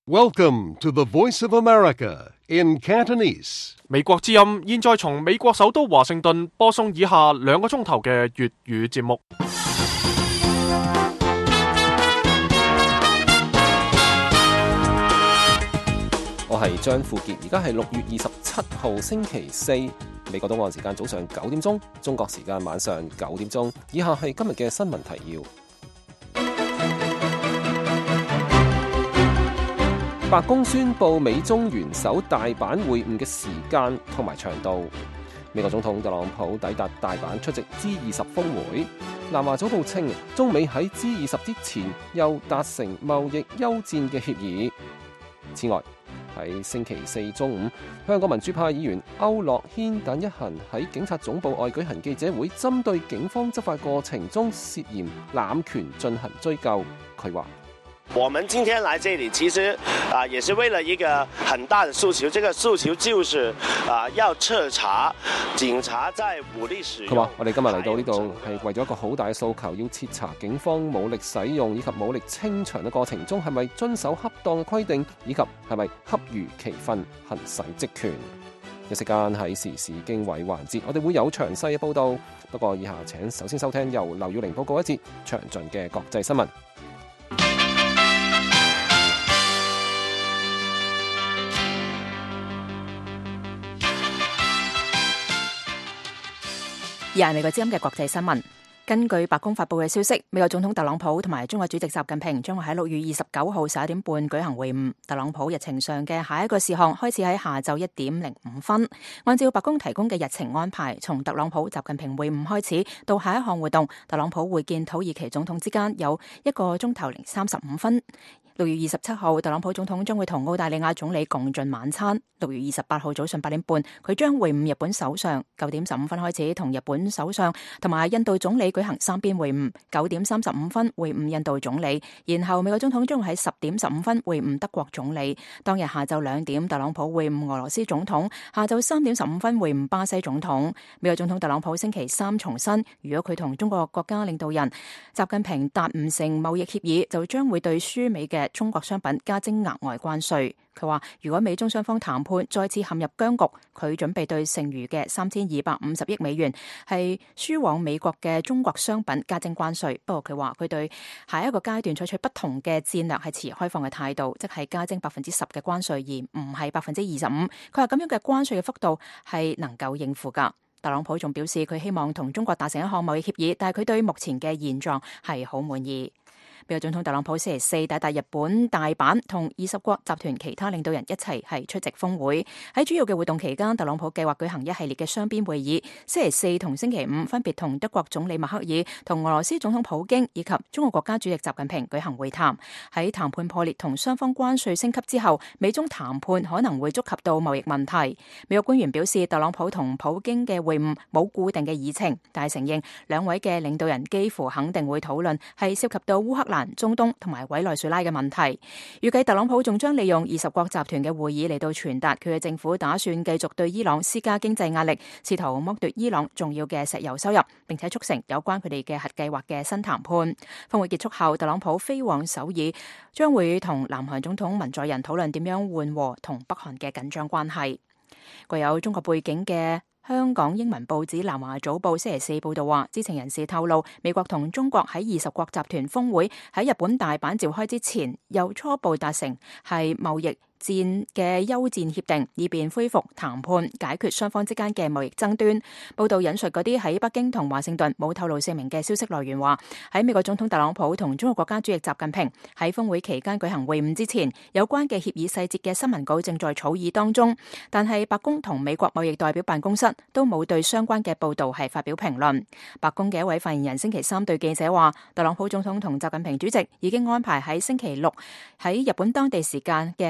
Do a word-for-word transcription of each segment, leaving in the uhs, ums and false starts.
Welcome to the Voice of America in Cantonese. 美國之音現在從美國首都華盛頓播送以下兩個鐘頭嘅粵語節目。 我係張富傑，而家係六月二十七號星期四，美國東岸時間早上九點鐘，中國時間晚上九點鐘。以下係今日嘅新聞提要。白宮宣布美中元首大阪會晤嘅時間同埋長度。美國總統特朗普抵達大阪出席 G 二十峰會。南華早報稱，中美喺 G 二十之前又達成貿易休戰嘅協議。此外，喺星期四中午，香港民主派議員區諾軒等一行喺警察總部外舉行記者會，針對警方執法過程中涉嫌濫權進行追究。佢話： 我們今天來這裏，其實啊，也是為了一個很大的訴求。這個訴求就是啊，要徹查警察在武力使用。 佢話：我哋今日嚟到呢度係為咗一個好大嘅訴求，要徹查警方武力使用以及武力清場嘅過程中係咪遵守恰當嘅規定，以及係咪恰如其分行使職權。一時間喺時事經緯環節，我哋會有詳細嘅報導。不過以下請首先收聽由劉耀玲報告一節詳盡嘅國際新聞。 而係美國之音嘅國際新聞。根據白宮發布嘅消息，美國總統特朗普同埋中國主席習近平將會喺六月二十九號十一點半舉行會晤。特朗普日程上嘅下一個事項開始喺下晝一點零五分。按照白宮提供嘅日程安排，從特朗普、習近平會晤開始到下一項活動，特朗普會見土耳其總統之間有一個鐘頭零三十五分。六月二十七號，特朗普總統將會同澳大利亞總理共進晚餐。六月二十八號早上八點半，佢將會晤日本首相。九點十五分開始同日本首相同埋印度總理舉行三邊會晤。九點三十五分會晤印度總理，然後美國總統將會喺十點十五分會晤德國總理。當日下晝兩點，特朗普會晤俄羅斯總統。下晝三點十五分會晤巴西總統。美國總統特朗普星期三重申，如果佢同中國國家領導人習近平達唔成貿易協議，就將會對輸美嘅中國商品加徵額外關稅。佢話如果美中雙方談判再次陷入僵局，佢準備對剩餘嘅三千二百五十億美元係輸往美國嘅中國商品加徵關稅。不過佢話佢對下一個階段採取不同嘅戰略係持開放嘅態度，即係加徵百分之十嘅關稅，而唔係百分之二十五。佢話咁樣嘅關稅嘅幅度係能夠應付㗎。特朗普仲表示佢希望同中國達成一項貿易協議，但係佢對目前嘅現狀係好滿意。美國總統特朗普星期四抵達日本大阪，同二十國集團其他領導人一齊係出席峰會。喺主要嘅活動期間，特朗普計劃舉行一系列嘅雙邊會議。星期四同星期五分別同德國總理默克爾、同俄羅斯總統普京以及中國國家主席習近平舉行會談。喺談判破裂同雙方關稅升級之後，美中談判可能會觸及到貿易問題。美國官員表示，特朗普同普京嘅會晤冇固定嘅議程，但係承認兩位嘅領導人幾乎肯定會討論係涉及到烏克蘭、中東同埋委內瑞拉嘅問題。預計特朗普仲將利用二十國集團嘅會議嚟到傳達佢嘅政府打算繼續對伊朗施加經濟壓力，試圖剝奪伊朗重要嘅石油收入，並且促成有關佢哋嘅核計劃嘅新談判。峰會結束後，特朗普飛往首爾，將會同南韓總統文在寅討論點樣緩和同北韓嘅緊張關係。具有中國背景嘅香港英文報紙《南華早報》星期四報道話，知情人士透露，美國同中國喺二十國集團峰會喺日本大阪召開之前，又初步達成係貿易戰嘅休戰協定，以便恢復談判，解決雙方之間嘅貿易爭端。報道引述嗰啲喺北京同華盛頓冇透露姓名嘅消息來源話，喺美國總統特朗普同中國國家主席習近平喺峰會期間舉行會晤之前，有關嘅協議細節嘅新聞稿正在草擬當中，但係白宮同美國貿易代表辦公室都冇對相關嘅報導係發表評論。白宮嘅一位發言人星期三對記者話，特朗普總統同習近平主席已經安排喺星期六喺日本當地時間嘅十一點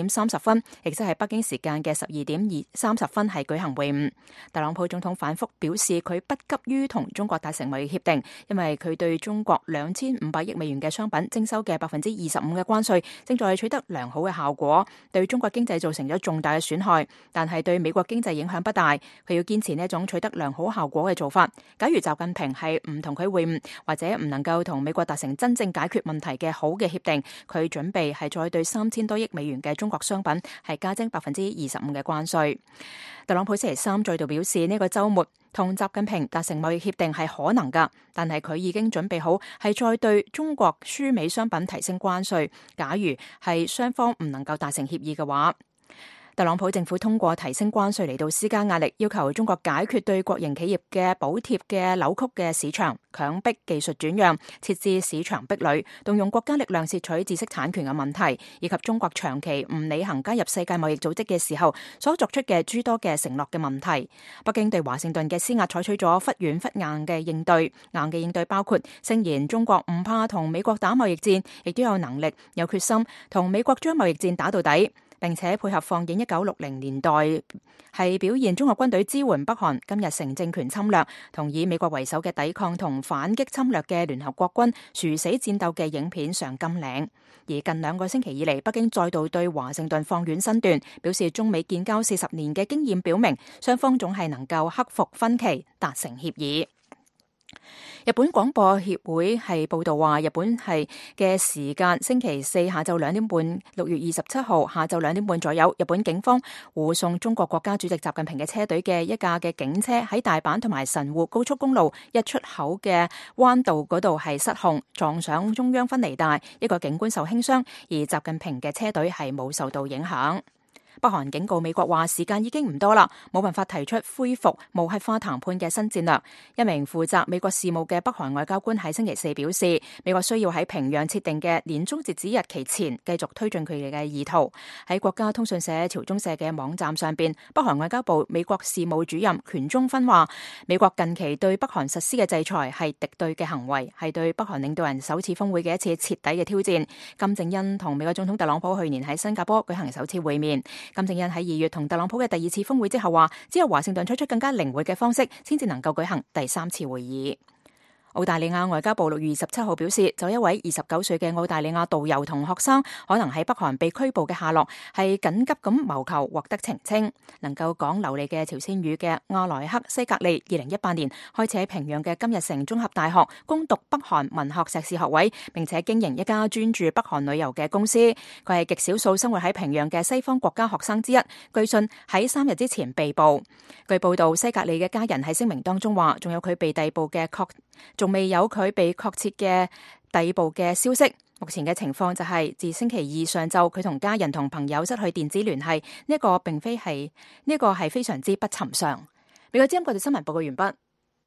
點三十分，亦即係北京時間嘅十二點二三十分係舉行會晤。特朗普總統反覆表示佢不急於同中國達成貿易協定，因為佢對中國兩千五百億美元嘅商品徵收嘅百分之二十五嘅關稅正在取得良好嘅效果，對中國經濟造成咗重大嘅損害，但係對美國經濟影響不大。佢要堅持呢一種取得良好效果嘅做法。假如習近平係唔同佢會晤，或者唔能夠同美國達成真正解決問題嘅好嘅協定，佢準備係再對三千多億美元嘅中國商品係加徵百分之二十五嘅關稅。特朗普星期三再度表示，呢個週末同習近平達成貿易協定係可能㗎，但係佢已經準備好係再對中國輸美商品提升關稅。假如係雙方唔能夠達成協議嘅話，特朗普政府通過提升關稅嚟到施加壓力，要求中國解決對國營企業嘅補貼嘅扭曲嘅市場，強迫技術轉讓，設置市場壁壘，動用國家力量竊取知識產權嘅問題，以及中國長期唔履行加入世界貿易組織嘅時候所作出嘅諸多嘅承諾嘅問題。北京對華盛頓嘅施壓採取咗忽軟忽硬嘅應對，硬嘅應對包括聲言中國唔怕同美國打貿易戰，亦都有能力有決心同美國將貿易戰打到底，並且配合放映一九六零年代係表現中國軍隊支援北韓今日成政權侵略，同以美國為首嘅抵抗同反擊侵略嘅聯合國軍殊死戰鬥嘅影片上金嶺。而近兩個星期以嚟，北京再度對華盛頓放軟身段，表示中美建交四十年嘅經驗表明，雙方總係能夠克服分歧，達成協議。日本廣播協會係報道話，日本係嘅時間星期四下晝兩點半，六月二十七號下晝兩點半左右，日本警方護送中國國家主席習近平嘅車隊嘅一架嘅警車喺大阪同埋神戶高速公路一出口嘅彎道嗰度係失控，撞上中央分離帶，一個警官受輕傷，而習近平嘅車隊係冇受到影響。北韓警告美國話時間已經唔多啦，冇辦法提出恢復無核化談判嘅新戰略。一名負責美國事務嘅北韓外交官喺星期四表示，美國需要喺平壤設定嘅年終截止日期前繼續推進佢哋嘅意圖。喺國家通訊社朝中社嘅網站上邊，北韓外交部美國事務主任權中勳話，美國近期對北韓實施嘅制裁係敵對嘅行為，係對北韓領導人首次峰會嘅一次徹底嘅挑戰。金正恩同美國總統特朗普去年喺新加坡舉行首次會面。金正恩喺二月同特朗普嘅第二次峰會之後話，只有華盛頓採取更加靈活嘅方式，先至能夠舉行第三次會議。澳大利亞外交部六月二十七號表示，就一位二十九歲嘅澳大利亞導遊同學生可能喺北韓被拘捕嘅下落，係緊急咁謀求獲得澄清。能夠講流利嘅朝鮮語嘅阿萊克西格利，二零一八年開始喺平壤嘅金日成綜合大學攻讀北韓文學碩士學位，並且經營一家專注北韓旅遊嘅公司。佢係極少數生活喺平壤嘅西方國家學生之一。據信喺三日之前被捕。據報道，西格利嘅家人喺聲明當中話，仲有佢被逮捕嘅確仲未有佢被確切嘅逮捕嘅消息。目前嘅情況就係、是、自星期二上晝，佢同家人同朋友失去電子聯繫。呢、這、一個並非係呢一個係非常之不尋常。美國之音國際新聞報告完畢。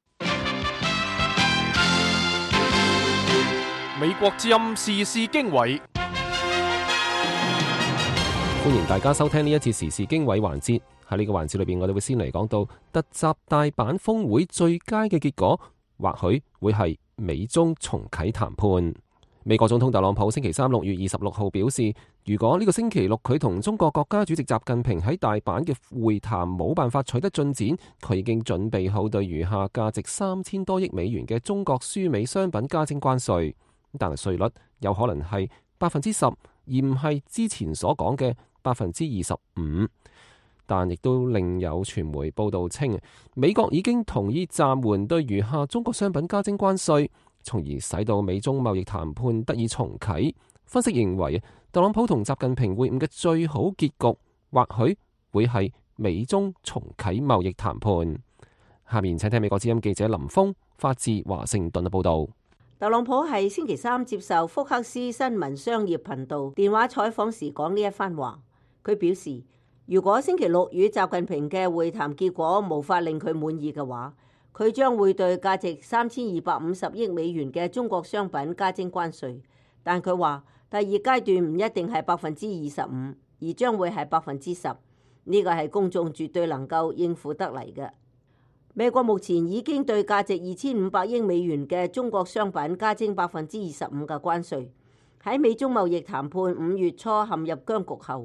美國之音時事經緯， 歡迎大家收聽呢一次時事經緯環節。喺呢個環節裏邊，我哋會先嚟講到突襲大阪峰會最佳嘅結果，或許會係美中重啟談判。美國總統特朗普星期三六月二十六號表示，如果呢個星期六佢同中國國家主席習近平喺大阪嘅會談冇辦法取得進展，佢已經準備好對餘下價值三千多億美元嘅中國輸美商品加徵關稅，但係稅率有可能係百分之十，而唔係之前所講嘅百分之二十五。但亦都另有傳媒報道稱，美國已經同意暫緩對餘下中國商品加徵關稅，從而使到美中貿易談判得以重啟。分析認為，特朗普同習近平會晤嘅最好結局，或許會係美中重啟貿易談判。下面請聽美國之音記者林峰發自華盛頓嘅報道。 特朗普喺星期三接受福克斯新聞商業頻道電話採訪時講呢一番話。佢表示，如果星期六與習近平嘅會談結果無法令佢滿意嘅話，佢將會對價值三千二百五十億美元嘅中國商品加徵關稅。但佢話第二階段唔一定係百分之二十五，而將會係百分之十。呢個係公眾絕對能夠應付得嚟嘅。美國目前已經對價值二千五百億美元嘅中國商品加徵百分之二十五嘅關稅。喺美中貿易談判五月初陷入僵局後，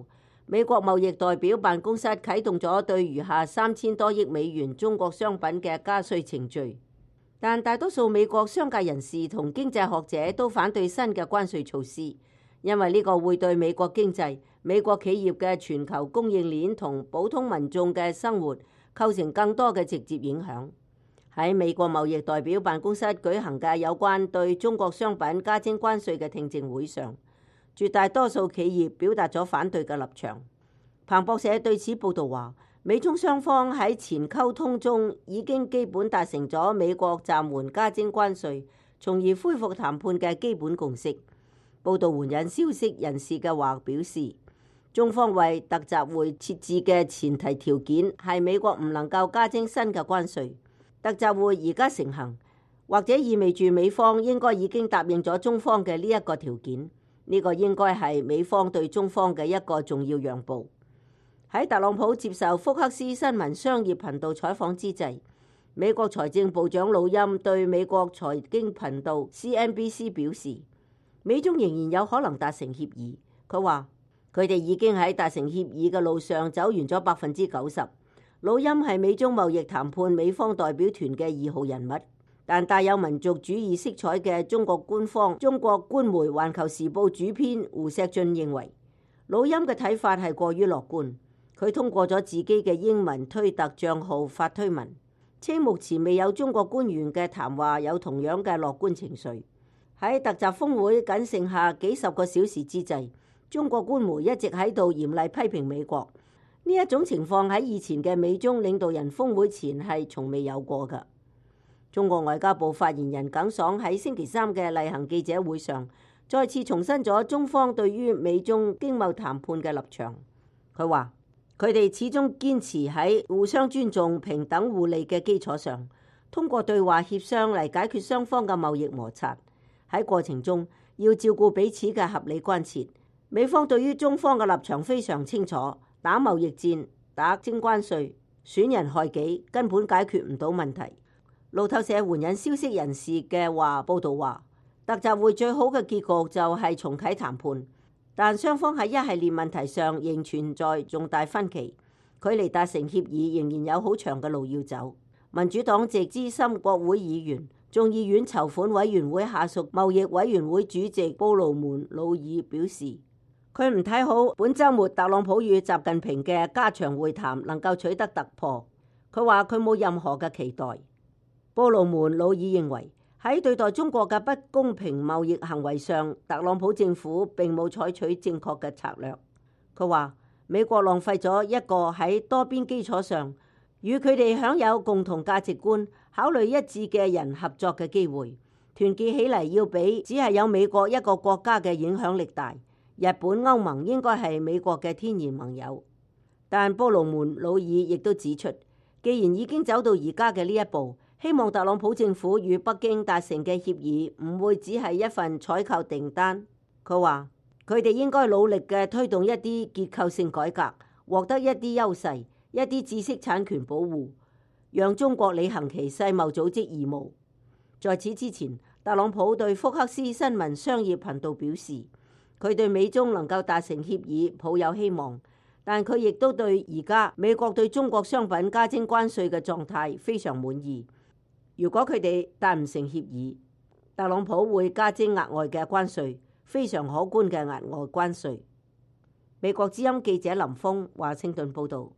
美國貿易代表辦公室啟動咗對餘下三千多億美元中國商品嘅加稅程序，但大多數美國商界人士同經濟學者都反對新嘅關稅措施，因為呢個會對美國經濟、美國企業嘅全球供應鏈同普通民眾嘅生活構成更多嘅直接影響。喺美國貿易代表辦公室舉行嘅有關對中國商品加徵關稅嘅聽證會上，絕大多數企業表達咗反對嘅立場。彭博社對此報導話，美中雙方喺前溝通中已經基本達成咗美國暫緩加徵關稅，從而恢復談判嘅基本共識。報導援引消息人士嘅話表示，中方為特集會設置嘅前提條件係美國唔能夠加徵新嘅關稅。特集會而家成行，或者意味住美方應該已經答應咗中方嘅呢一個條件。呢個應該係美方對中方嘅一個重要讓步。喺特朗普接受福克斯新聞商業頻道採訪之際，美國財政部長魯欽對美國財經頻道 C N B C 表示，美中仍然有可能達成協議。佢話佢哋已經喺達成協議嘅路上走完咗百分之九十。魯欽係美中貿易談判美方代表團嘅二號人物，但帶有民族主義色彩嘅中國官方中國官媒《環球時報》主編胡錫進認為，魯欽嘅睇法係過於樂觀。佢通過咗自己嘅英文推特帳號發推文，稱目前未有中國官員嘅談話有同樣嘅樂觀情緒。喺特集峰會僅剩下幾十個小時之際，中國官媒一直喺度嚴厲批評美國。呢一種情況喺以前嘅美中領導人峰會前係從未有過㗎。中國外交部發言人耿爽喺星期三嘅例行記者會上，再次重申咗中方對於美中經貿談判嘅立場。佢話：佢哋始終堅持喺互相尊重、平等互利嘅基礎上，通過對話協商嚟解決雙方嘅貿易摩擦。喺過程中要照顧彼此嘅合理關切。美方對於中方嘅立場非常清楚。打貿易戰、打徵關稅、損人害己，根本解決唔到問題。路透社援引消息人士嘅話報導話，特集會最好嘅結局就係重啟談判，但雙方喺一系列問題上仍存在重大分歧，距離達成協議仍然有好長嘅路要走。民主黨籍資深國會議員、眾議院籌款委員會下屬貿易委員會主席布魯門魯爾表示，佢唔睇好本週末特朗普與習近平嘅加長會談能夠取得突破。佢話佢冇任何嘅期待。布魯門魯爾認為喺對待中國嘅不公平貿易行為上，特朗普政府並冇採取正確嘅策略。佢話美國浪費咗一個喺多邊基礎上與佢哋享有共同價值觀、考慮一致嘅人合作嘅機會，團結起嚟要比只係有美國一個國家嘅影響力大。日本、歐盟應該係美國嘅天然盟友，但布魯門魯爾亦都指出，既然已經走到而家嘅呢一步，希望特朗普政府與北京達成嘅協議唔會只係一份採購訂單。佢話佢哋應該努力嘅推動一啲結構性改革，獲得一啲優勢，一啲知識產權保護，讓中國履行其世貿組織義務。在此之前，特朗普對福克斯新聞商業頻道表示，佢對美中能夠達成協議抱有希望，但佢亦都對而家美國對中國商品加徵關稅嘅狀態非常滿意。如果佢哋達唔成協議，特朗普會加徵額外嘅關稅，非常可觀嘅額外關稅。美國之音記者林峰華盛頓報導。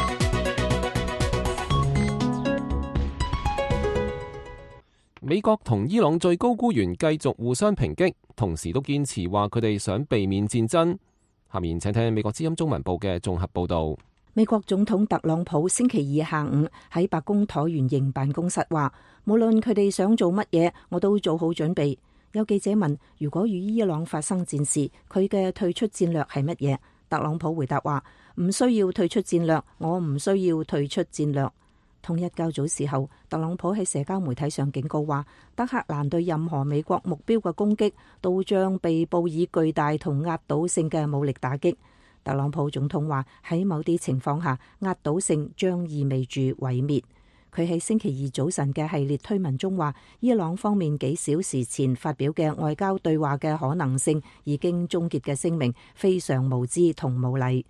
美國同伊朗最高官員繼續互相抨擊，同時都堅持話佢哋想避免戰爭。下面請聽美國之音中文部嘅綜合報導。 美國總統特朗普星期二下午喺白宮橢圓形辦公室話，無論佢哋想做乜嘢，我都做好準備。有記者問，如果與伊朗發生戰事，佢嘅退出戰略係乜嘢？特朗普回答話，唔需要退出戰略，我唔需要退出戰略。同日較早時候，特朗普喺社交媒體上警告話，德黑蘭對任何美國目標嘅攻擊都將被報以巨大同壓倒性嘅武力打擊。特朗普總統話，喺某啲情況下，壓倒性將意味住毀滅。佢喺星期二早晨嘅系列推文中話，伊朗方面幾小時前發表嘅外交對話嘅可能性已經終結嘅聲明非常無知同無禮。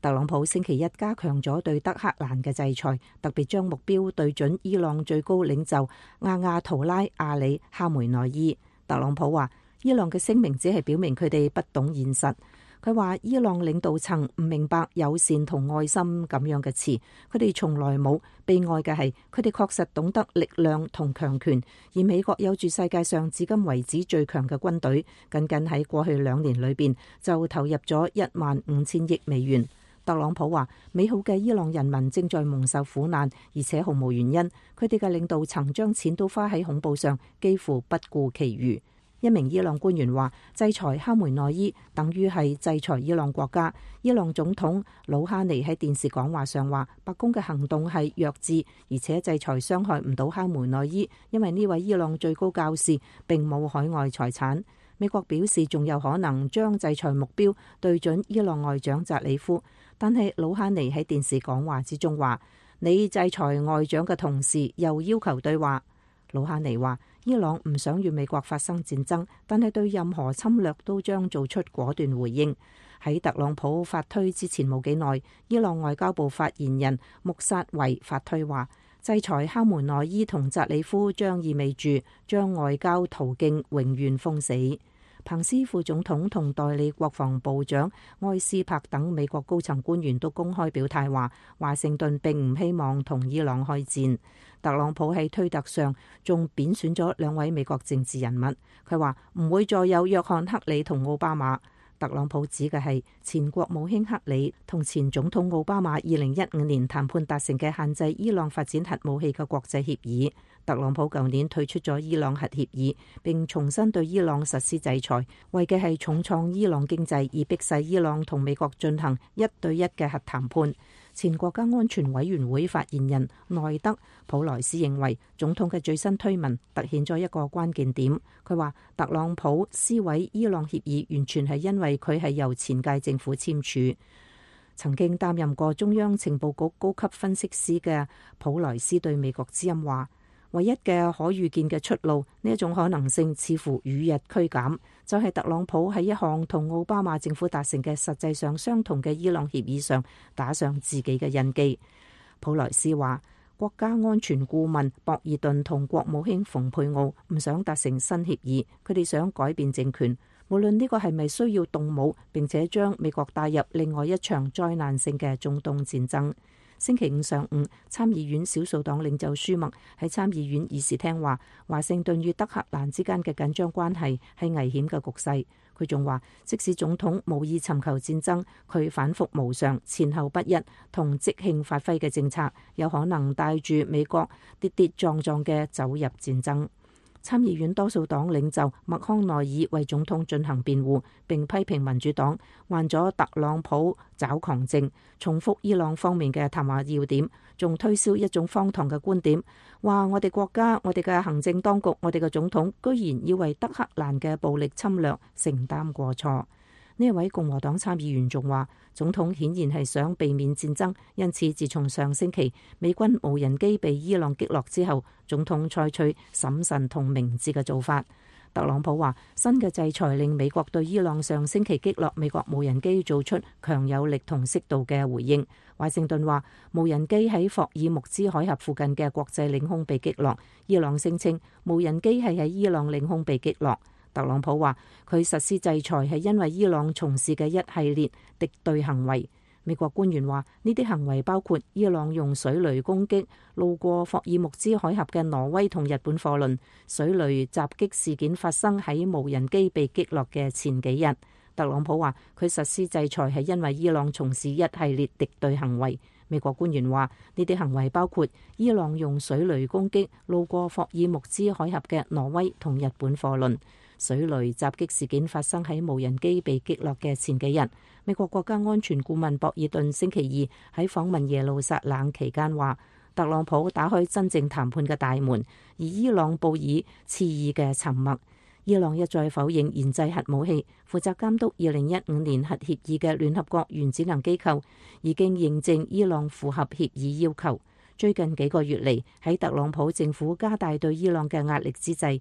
特朗普星期一加強咗對德黑蘭嘅制裁，特別將目標對準伊朗最高領袖亞亞圖拉阿里哈梅內伊。特朗普話，伊朗嘅聲明只係表明佢哋不懂現實。佢話伊朗領導層唔明白友善同愛心咁樣嘅詞，佢哋從來冇。悲哀嘅係佢哋確實懂得力量同強權，而美國有住世界上至今為止最強嘅軍隊，僅僅喺過去兩年裏邊就投入咗一萬五千億美元。特朗普話，美好嘅伊朗人民正在蒙受苦難，而且毫無原因。佢哋嘅領導層將錢都花喺恐怖上，幾乎不顧其餘。一名伊朗官員話，制裁哈梅內伊等於係制裁伊朗國家。伊朗總統魯哈尼喺電視講話上話，白宮嘅行動係弱智，而且制裁傷害唔到哈梅內伊，因為呢位伊朗最高教士並冇海外財產。美國表示仲有可能將制裁目標對準伊朗外長扎里夫，但係魯哈尼喺電視講話之中話，你制裁外長嘅同時又要求對話。魯哈尼話，伊朗唔想與美國發生戰爭，但係對任何侵略都將做出果斷回應。喺特朗普發推之前冇幾耐，伊朗外交部發言人穆薩維發推話，制裁哈梅內伊同扎里夫將意味住將外交途徑永遠封死。彭斯副總統同代理國防部長埃斯珀等美國高層官員都公開表態話，華盛頓並唔希望同伊朗開戰。特朗普喺推特上仲貶選咗兩位美國政治人物，佢話唔會再有約翰克里同奧巴馬。特朗普指嘅係前國務卿克里同前總統奧巴馬二零一五年談判達成嘅限制伊朗發展核武器嘅國際協議。特朗普舊年退出咗伊朗核協議，並重新對伊朗實施制裁，為嘅係重創伊朗經濟，以迫使伊朗同美國進行一對一嘅核談判。前國家安全委員會發言人內德普萊斯認為，總統嘅最新推文突顯咗一個關鍵點。佢話特朗普撕毀伊朗協議，完全係因為佢係由前屆政府簽署。曾經擔任過中央情報局高級分析師嘅普萊斯對美國之音話，唯一嘅可預見嘅出路，呢一種可能性似乎與日俱減，就係、是、特朗普喺一項同奧巴馬政府達成嘅實際上相同嘅伊朗協議上打上自己嘅印記。普萊斯話，國家安全顧問博爾頓同國務卿蓬佩奧唔想達成新協議，佢哋想改變政權，無論呢個係咪需要動武，並且將美國帶入另外一場災難性嘅中東戰爭。星期五上午，參議院少數黨領袖舒默喺參議院議事廳話，華盛頓與德黑蘭之間嘅緊張關係係危險嘅局勢。佢仲話，即使總統無意尋求戰爭，佢反覆無常、前後不一同即興發揮嘅政策，有可能帶住美國跌跌撞撞嘅走入戰爭。參議院多數黨領袖麥康奈爾為總統進行辯護，並批評民主黨患咗特朗普抓狂症，重複伊朗方面嘅談話要點，仲推銷一種荒唐嘅觀點，話我哋國家、我哋嘅行政當局、我哋嘅總統居然要為德黑蘭嘅暴力侵略承擔過錯。呢一位共和黨參議員仲話，總統顯然係想避免戰爭，因此自從上星期美軍無人機被伊朗擊落之後，總統採取審慎同明智嘅做法。特朗普話，新嘅制裁令美國對伊朗上星期擊落美國無人機做出強有力同適度嘅回應。華盛頓話，無人機喺霍爾木茲海峽附近嘅國際領空被擊落，伊朗聲稱無人機係喺伊朗領空被擊落。特朗普話，佢實施制裁係因為伊朗從事嘅一系列敵對行為。美國官員話，呢啲行為包括伊朗用水雷攻擊路過霍爾木茲海峽嘅挪威同日本貨輪，水雷襲擊事件發生喺無人機被擊落嘅前幾日。特朗普話，佢實施制裁係因為伊朗從事一系列敵對行為。美國官員話，呢啲行為包括伊朗用水雷攻擊路過霍爾木茲海峽嘅挪威同日本貨輪。水雷襲擊事件發生喺無人機被擊落嘅前幾日。美國國家安全顧問博爾頓星期二喺訪問耶路撒冷期間話，特朗普打開真正談判嘅大門，而伊朗報以刺耳嘅沉默。伊朗一再否認研製核武器。負責監督二零一五年核協議嘅聯合國原子能機構已經認證伊朗符合協議要求。最近幾個月嚟，喺特朗普政府加大對伊朗嘅壓力之際，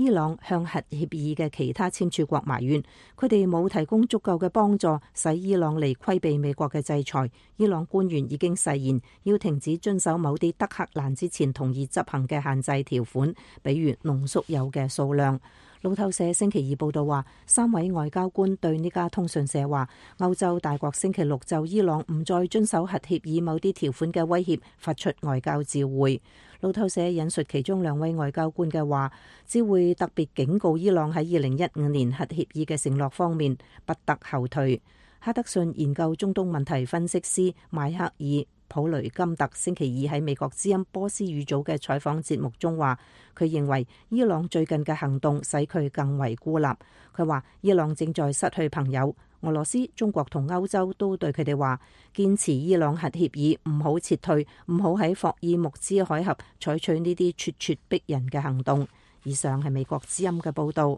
伊朗向核協議嘅其他簽署國埋怨，佢哋冇提供足夠嘅幫助，使伊朗嚟規避美國嘅制裁。伊朗官員已經誓言要停止遵守某啲德黑蘭之前同意執行嘅限制條款，比如濃縮鈾嘅數量。路透社星期二報道話，三位外交官對呢家通訊社話，歐洲大國星期六就伊朗唔再遵守核協議某啲條款嘅威脅發出外交照會。路透社引述其中兩位外交官嘅話，只會特別警告伊朗喺二零一五年核協議嘅承諾方面不得後退。哈德遜研究中東問題分析師邁克爾普雷金特星期二喺美國之音波斯語組嘅採訪節目中話，佢認為伊朗最近嘅行動使佢更為孤立。佢話伊朗正在失去朋友，俄羅斯、中國同歐洲都對佢哋話，堅持伊朗核協議，唔好撤退，唔好喺霍爾木茲海峽採取呢啲咄咄逼人嘅行動。以上係美國之音嘅報導。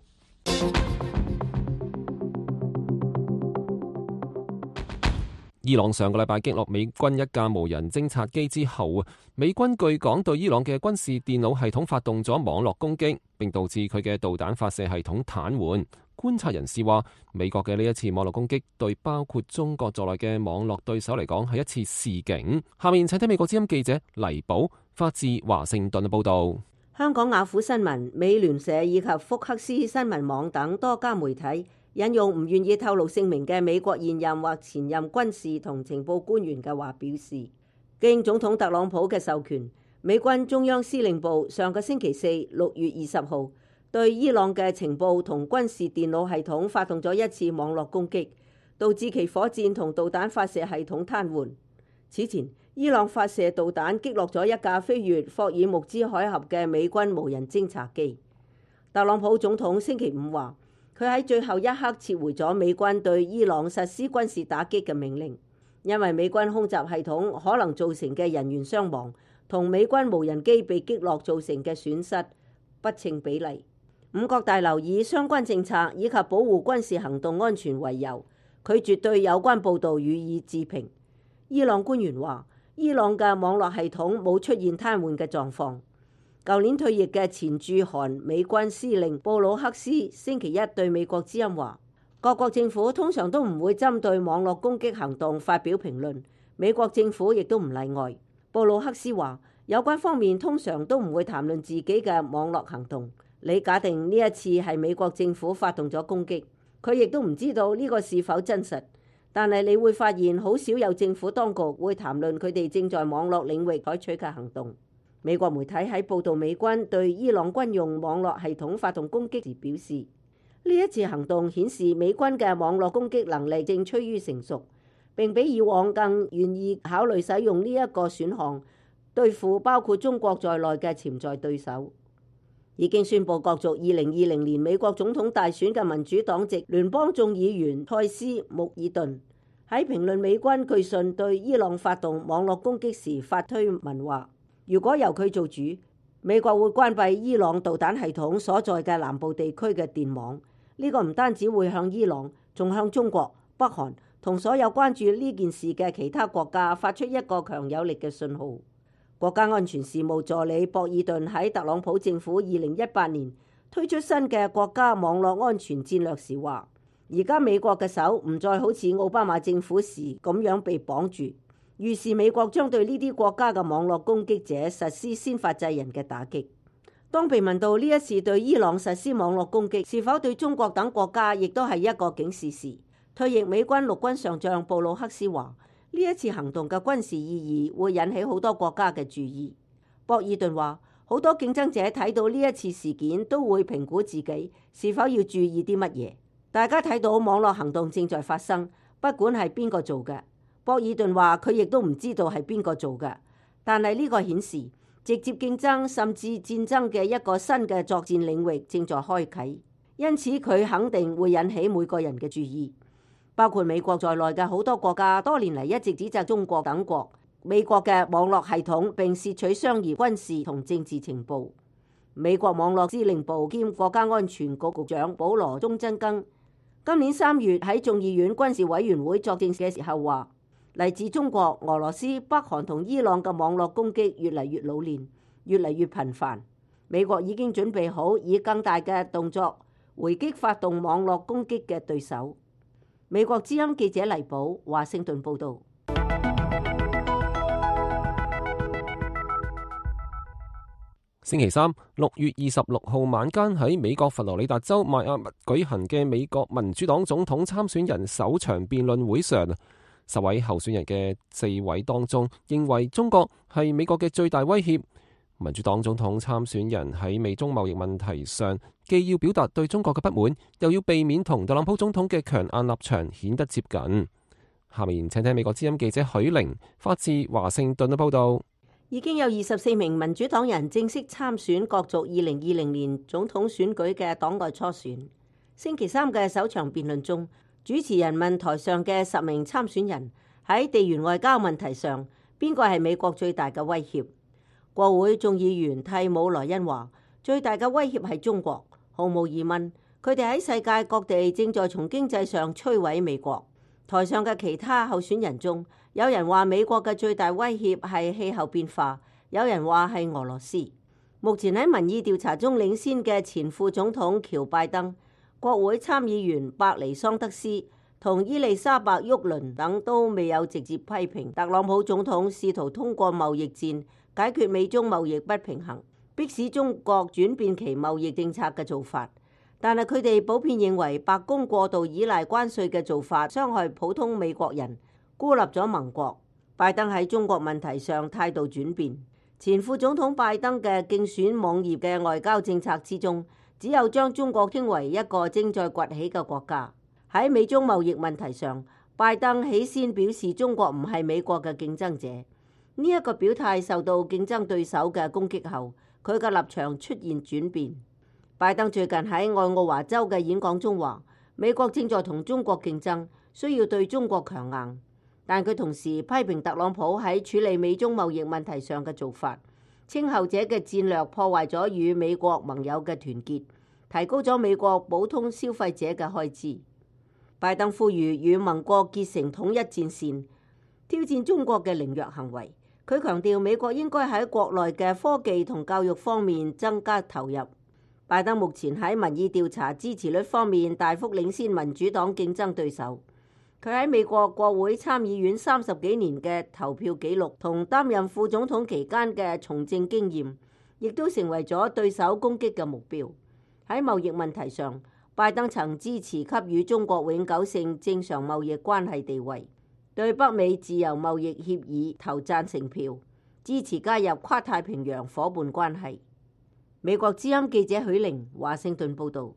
伊朗上個禮拜擊落美軍一架無人偵察機之後，美軍據講對伊朗嘅軍事電腦系統發動咗網絡攻擊，並導致佢嘅導彈發射系統癱瘓。觀察人士話，美國嘅呢一次網絡攻擊對包括中國在內嘅網絡對手嚟講係一次示警。下面請睇美國之音記者黎寶發自華盛頓嘅報導。 香港雅虎新聞、美聯社以及福克斯新聞網等多家媒體引用唔願意透露姓名嘅美國現任或前任軍事同情報官員嘅話表示，經總統特朗普嘅授權，美軍中央司令部上個星期四六月二十號對伊朗嘅情報同軍事電腦系統發動咗一次網絡攻擊，導致其火箭同導彈發射系統癱瘓。此前，伊朗發射導彈擊落咗一架飛越霍爾木茲海峽嘅美軍無人偵察機。特朗普總統星期五話，佢喺最後一刻撤回咗美軍對伊朗實施軍事打擊嘅命令，因為美軍空襲系統可能造成嘅人員傷亡同美軍無人機被擊落造成嘅損失不稱比例。五角大樓以相關政策以及保護軍事行動安全為由，拒絕對有關報導予以置評。伊朗官員話，伊朗嘅網絡系統冇出現癱瘓嘅狀況。舊年退役嘅前駐韓美軍司令布魯克斯星期一對美國之音話，各國政府通常都唔會針對網絡攻擊行動發表評論，美國政府亦都唔例外。布魯克斯話，有關方面通常都唔會談論自己嘅網絡行動。你假定呢一次係美國政府發動咗攻擊，佢亦都唔知道呢個是否真實，但係你會發現好少有政府當局會談論佢哋正在網絡領域採取嘅行動。美國媒體喺報導美軍對伊朗軍用網絡系統發動攻擊時表示，呢一次行動顯示美軍嘅網絡攻擊能力正趨於成熟，並比以往更願意考慮使用呢一個選項對付包括中國在內嘅潛在對手。已經宣布角逐二零二零年美國總統大選嘅民主黨籍聯邦眾議員塞斯穆爾頓喺評論美軍據信對伊朗發動網絡攻擊時發推文話，如果由佢做主，美國會關閉伊朗導彈系統所在嘅南部地區嘅電網。呢個唔單止會向伊朗，仲向中國、北韓同所有關注呢件事嘅其他國家發出一個強有力嘅信號。國家安全事務助理博爾頓喺特朗普政府二零一八年推出新嘅國家網絡安全戰略時話，而家美國嘅手唔再好似奧巴馬政府時咁樣被綁住，於是美國將對呢啲國家嘅網絡攻擊者實施先發制人嘅打擊。當被問到呢一次對伊朗實施網絡攻擊是否對中國等國家亦都係一個警示時，退役美軍陸軍上將布魯克斯話，呢一次行動嘅軍事意義會引起好多國家嘅注意。博爾頓話，好多競爭者睇到呢一次事件都會評估自己是否要注意啲乜嘢。大家睇到網絡行動正在發生，不管係邊個做嘅。博爾頓話，佢亦都唔知道係邊個做嘅，但係呢個顯示直接競爭甚至戰爭嘅一個新嘅作戰領域正在開啟，因此佢肯定會引起每個人嘅注意。包括美國在內嘅好多國家多年嚟一直指責中國等國美國嘅網絡系統並竊取商業、軍事同政治情報。美國網絡司令部兼國家安全局局長保羅鍾真更今年三月喺眾議院軍事委員會作證嘅時候話，嚟自中國、俄羅斯、北韓同伊朗嘅網絡攻擊越嚟越老練，越嚟越頻繁。 美國已經準備好以更大嘅動作回擊發動網絡攻擊嘅對手。美國之音記者黎寶華盛頓報導。 星期三，六月二十六號晚間喺美國佛羅里達州邁阿密舉行嘅美國民主黨總統參選人首場辯論會上，十位候選人嘅四位當中認為中國係美國嘅最大威脅。民主黨總統參選人喺美中貿易問題上，既要表達對中國嘅不滿，又要避免同特朗普總統嘅強硬立場顯得接近。下面請聽美國之音記者許玲發自華盛頓嘅報道。 已經有二十四名民主黨人正式參選角逐二零二零年總統選舉嘅黨外初選。星期三嘅首場辯論中，主持人問台上嘅十名參選人喺地緣外交問題上，邊個係美國最大嘅威脅？國會眾議員蒂姆萊恩話：最大嘅威脅係中國，毫無疑問，佢哋喺世界各地正在從經濟上摧毀美國。台上嘅其他候選人中，有人話美國嘅最大威脅係氣候變化，有人話係俄羅斯。目前喺民意調查中領先嘅前副總統喬拜登、國會參議員伯尼桑德斯同伊麗莎白沃倫等都未有直接批評特朗普總統試圖通過貿易戰解決美中貿易不平衡，迫使中國轉變其貿易政策嘅做法。但係佢哋普遍認為白宮過度依賴關稅嘅做法傷害普通美國人，孤立咗盟國。拜登喺中國問題上態度轉變。前副總統拜登嘅競選網頁嘅外交政策之中，只有將中國稱為一個正在崛起嘅國家。喺美中貿易問題上，拜登起先表示中國唔係美國嘅競爭者。呢一個表態受到競爭對手嘅攻擊後，佢嘅立場出現轉變。拜登最近喺愛奧華州嘅演講中話，美國正在同中國競爭，需要對中國強硬。但佢同時批評特朗普喺處理美中貿易問題上嘅做法，稱後者嘅戰略破壞咗與美國盟友嘅團結，提高咗美國普通消費者嘅開支。拜登呼籲與盟國結成統一戰線，挑戰中國嘅凌弱行為。佢強調美國應該喺國內嘅科技同教育方面增加投入。拜登目前喺民意調查支持率方面大幅領先民主黨競爭對手。佢喺美國國會參議院三十幾年嘅投票記錄同擔任副總統期間嘅從政經驗，亦都成為咗對手攻擊嘅目標。喺貿易問題上，拜登曾支持給予中國永久性正常貿易關係地位，對北美自由貿易協議投贊成票，支持加入跨太平洋夥伴關係。美國之音記者許玲華盛頓報導。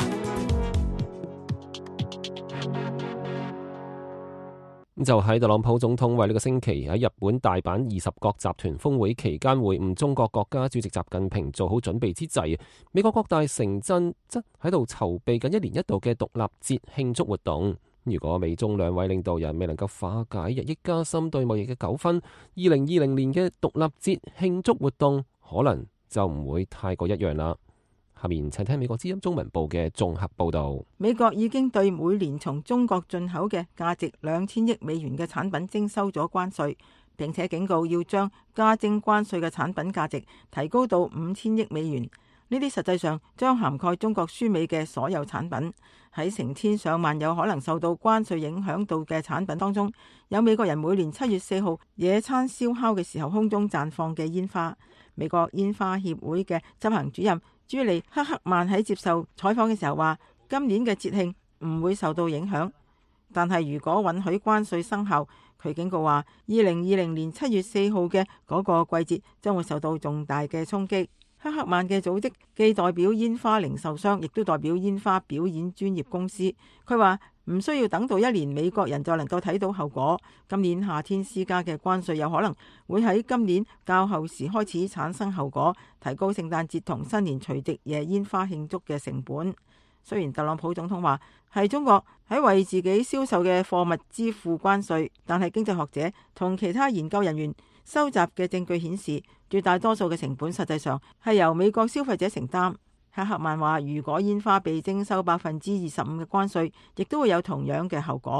咁就喺特朗普總統為呢個星期喺日本大阪二十國集團峰會期間會晤中國國家主席習近平做好準備之際，美國各大城鎮則喺度籌備緊一年一度嘅獨立節慶祝活動。如果美中兩位領導人未能夠化解日益加深對貿易嘅糾紛，二零二零年嘅獨立節慶祝活動可能就唔會太過一樣啦。下面請聽美國之音中文部嘅綜合報導。 美國已經對每年從中國進口嘅價值兩千億美元嘅產品徵收咗關稅，並且警告要將加徵關稅嘅產品價值提高到五千億美元。呢啲實際上將涵蓋中國輸美嘅所有產品。喺成千上萬有可能受到關稅影響到嘅產品當中，有美國人每年七月四號野餐燒烤嘅時候空中綻放嘅煙花。美國煙花協會嘅執行主任朱莉克克曼喺接受採訪嘅時候話，今年嘅節慶唔會受到影響，但係如果允許關稅生效，佢警告話二零二零年七月四號嘅嗰個季節將會受到重大嘅衝擊。克克曼嘅組織既代表煙花零售商，亦都代表煙花表演專業公司。佢話唔需要等到一年，美國人就能夠睇到後果。今年夏天施加嘅關稅有可能會喺今年較後時開始產生後果，提高聖誕節同新年除夕夜煙花慶祝嘅成本。雖然特朗普總統話係中國喺為自己銷售嘅貨物支付關稅，但係經濟學者同其他研究人員收集嘅證據顯示，絕大多數嘅成本實際上係由美國消費者承擔。克克曼話，如果煙花被徵收百分之二十五嘅關稅，亦都會有同樣嘅後果。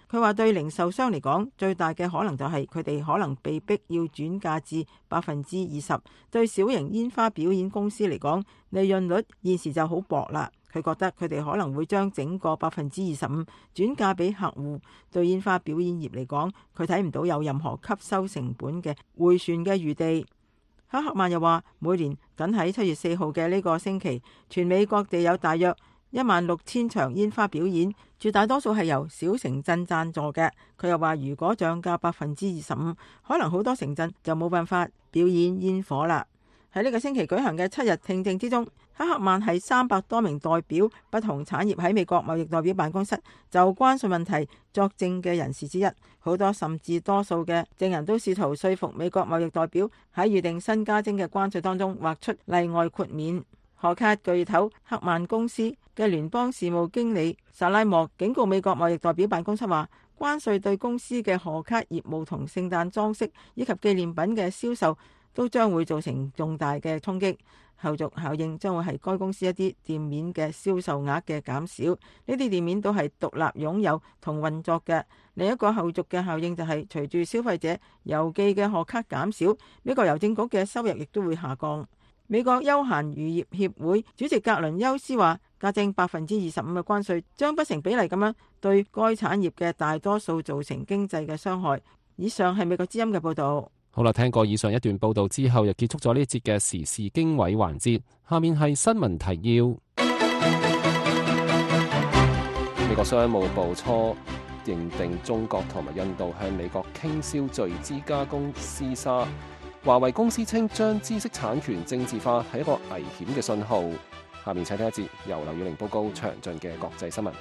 佢話對零售商嚟講，最大嘅可能就係佢哋可能被逼要轉嫁至百分之二十。對小型煙花表演公司嚟講，利潤率現時就好薄啦。佢覺得佢哋可能會將整個百分之二十五轉嫁俾客戶。對煙花表演業嚟講，佢睇唔到有任何吸收成本嘅回旋嘅餘地。黑克曼又話，每年僅喺七月四號嘅呢個星期，全美各地有大約一萬六千場煙花表演，絕大多數係由小城鎮贊助嘅。佢又話，如果漲價百分之二十五，可能好多城鎮就冇辦法表演煙火啦。喺呢個星期舉行嘅七日聽證之中，黑克曼係三百多名代表不同產業喺美國貿易代表辦公室就關稅問題作證嘅人士之一。好多甚至多數嘅證人都試圖說服美國貿易代表喺預定新加徵嘅關稅當中劃出例外豁免。荷卡巨頭赫曼公司嘅聯邦事務經理薩拉莫警告美國貿易代表辦公室話，關稅對公司嘅荷卡業務同聖誕裝飾以及紀念品嘅銷售都將會造成重大嘅衝擊。後續效應將會係該公司一啲店面嘅銷售額嘅減少。呢啲店面都係獨立擁有同運作嘅。另一個後續嘅效應就係隨住消費者郵寄嘅賀卡減少，美國郵政局嘅收入亦都會下降。美國休閒漁業協會主席格倫休斯話，加徵百分之二十五嘅關稅將不成比例咁樣對該產業嘅大多數造成經濟嘅傷害。以上係美國之音嘅報導。 好啦，聽過以上一段報導之後，又結束咗呢一節嘅時事經緯環節。下面係新聞提要。美國商務部初認定中國同埋印度向美國傾銷聚資加工廝殺。華為公司稱將知識產權政治化係一個危險嘅信號。下面請聽一節由劉宇玲報告詳盡嘅國際新聞。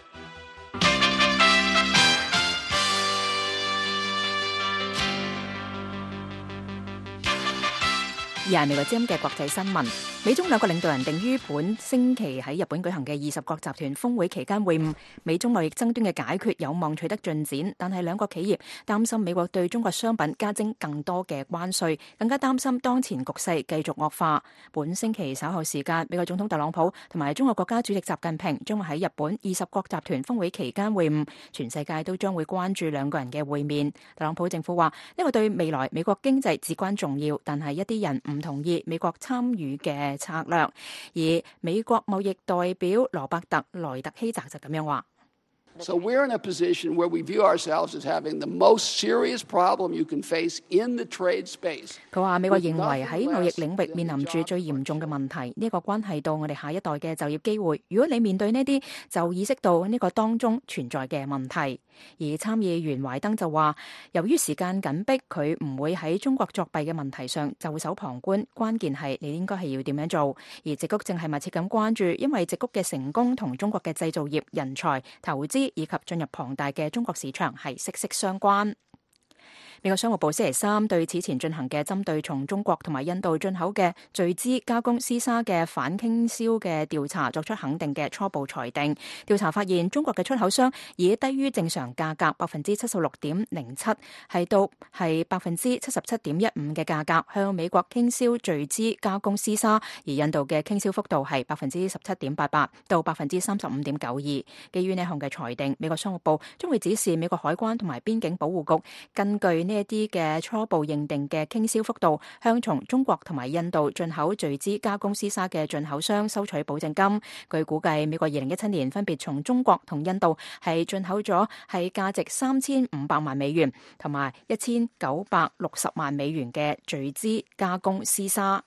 而係美國之音嘅國際新聞，美中兩個領導人定於本星期喺日本舉行嘅二十國集團峰會期間會晤，美中貿易爭端嘅解決有望取得進展，但係兩個企業擔心美國對中國商品加徵更多嘅關稅，更加擔心當前局勢繼續惡化。本星期稍後時間，美國總統特朗普同埋中國國家主席習近平將會喺日本二十國集團峰會期間會晤，全世界都將會關注兩個人嘅會面。特朗普政府話呢個對未來美國經濟至關重要，但係一啲人唔唔同意美國參與嘅策略，而美國貿易代表羅伯特萊特希澤就咁樣話。 So we're in a position where we view ourselves as having the most serious problem you can face in the trade space. 佢話美國認為喺貿易領域面臨住最嚴重嘅問題，呢個關係到我哋下一代嘅就業機會。如果你面對呢啲，就意識到呢個當中存在嘅問題。而參議員懷登就話，由於時間緊迫，佢唔會喺中國作弊嘅問題上袖手旁觀，關鍵係你應該係要點樣做。而矽谷正係密切咁關注，因為矽谷嘅成功同中國嘅製造業、人才、投資以及進入龐大嘅中國市場係息息相關。美國商務部星期三對此前進行嘅針對從中國同埋印度進口嘅聚資加工廝殺嘅反傾銷嘅調查作出肯定嘅初步裁定。調查發現，中國嘅出口商以低於正常價格百分之七十六點零七，係到係百分之七十七點一五嘅價格向美國傾銷聚資加工廝殺，而印度嘅傾銷幅度係百分之十七點八八到百分之三十五點九二。基於呢項嘅裁定，美國商務部將會指示美國海關同埋邊境保護局根據呢一啲嘅初步認定嘅傾銷幅度，向從中國同埋印度進口聚資加工廝殺嘅進口商收取保證金。據估計，美國二零一七年分別從中國同印度係進口咗係價值三千五百萬美元同埋一千九百六十萬美元嘅聚資加工廝殺。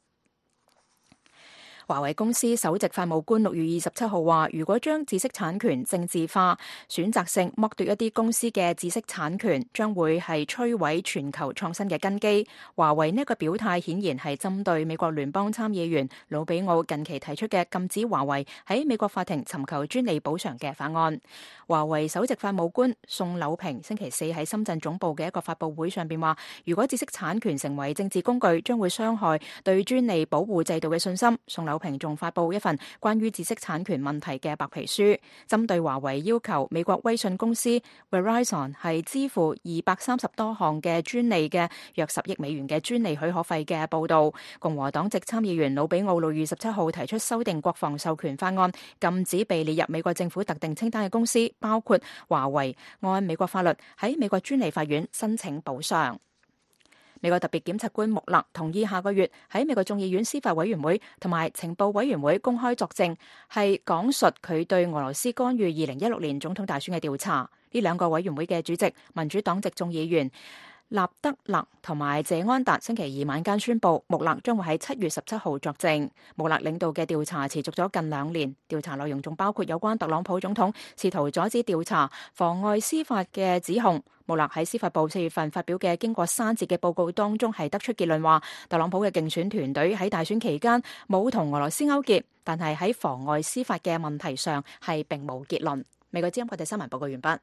華為公司首席法務官六月二十七號話，如果將知識產權政治化，選擇性剝奪一啲公司嘅知識產權，將會係摧毀全球創新嘅根基。華為呢個表態顯然係針對美國聯邦參議員魯比奧近期提出嘅禁止華為喺美國法庭尋求專利補償嘅法案。華為首席法務官宋柳平星期四喺深圳總部嘅一個發佈會上邊話，如果知識產權成為政治工具，將會傷害對專利保護制度嘅信心。宋柳柳平仲發布一份關於知識產權問題嘅白皮書，針對華為要求美國威信公司 Verizon 係支付二百三十多項嘅專利嘅約十億美元嘅專利許可費嘅報導。共和黨籍參議員魯比奧六月十七號提出修訂國防授權法案，禁止被列入美國政府特定清單嘅公司，包括華為，按美國法律喺美國專利法院申請補償。美國特別檢察官穆勒同意下個月喺美國眾議院司法委員會同埋情報委員會公開作證，係講述佢對俄羅斯干預二零一六年總統大選嘅調查。呢兩個委員會嘅主席民主黨籍眾議員納德勒同埋謝安達星期二晚間宣布，穆勒將會喺七月十七號作證。穆勒領導嘅調查持續咗近兩年，調查內容仲包括有關特朗普總統試圖阻止調查、妨礙司法嘅指控。穆勒喺司法部四月份發表嘅經過刪節嘅報告當中，係得出結論話，特朗普嘅競選團隊喺大選期間冇同俄羅斯勾結，但係喺妨礙司法嘅問題上係並冇結論。美國之音國際新聞報告完畢。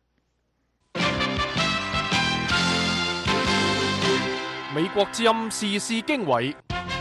美國之音時事經緯，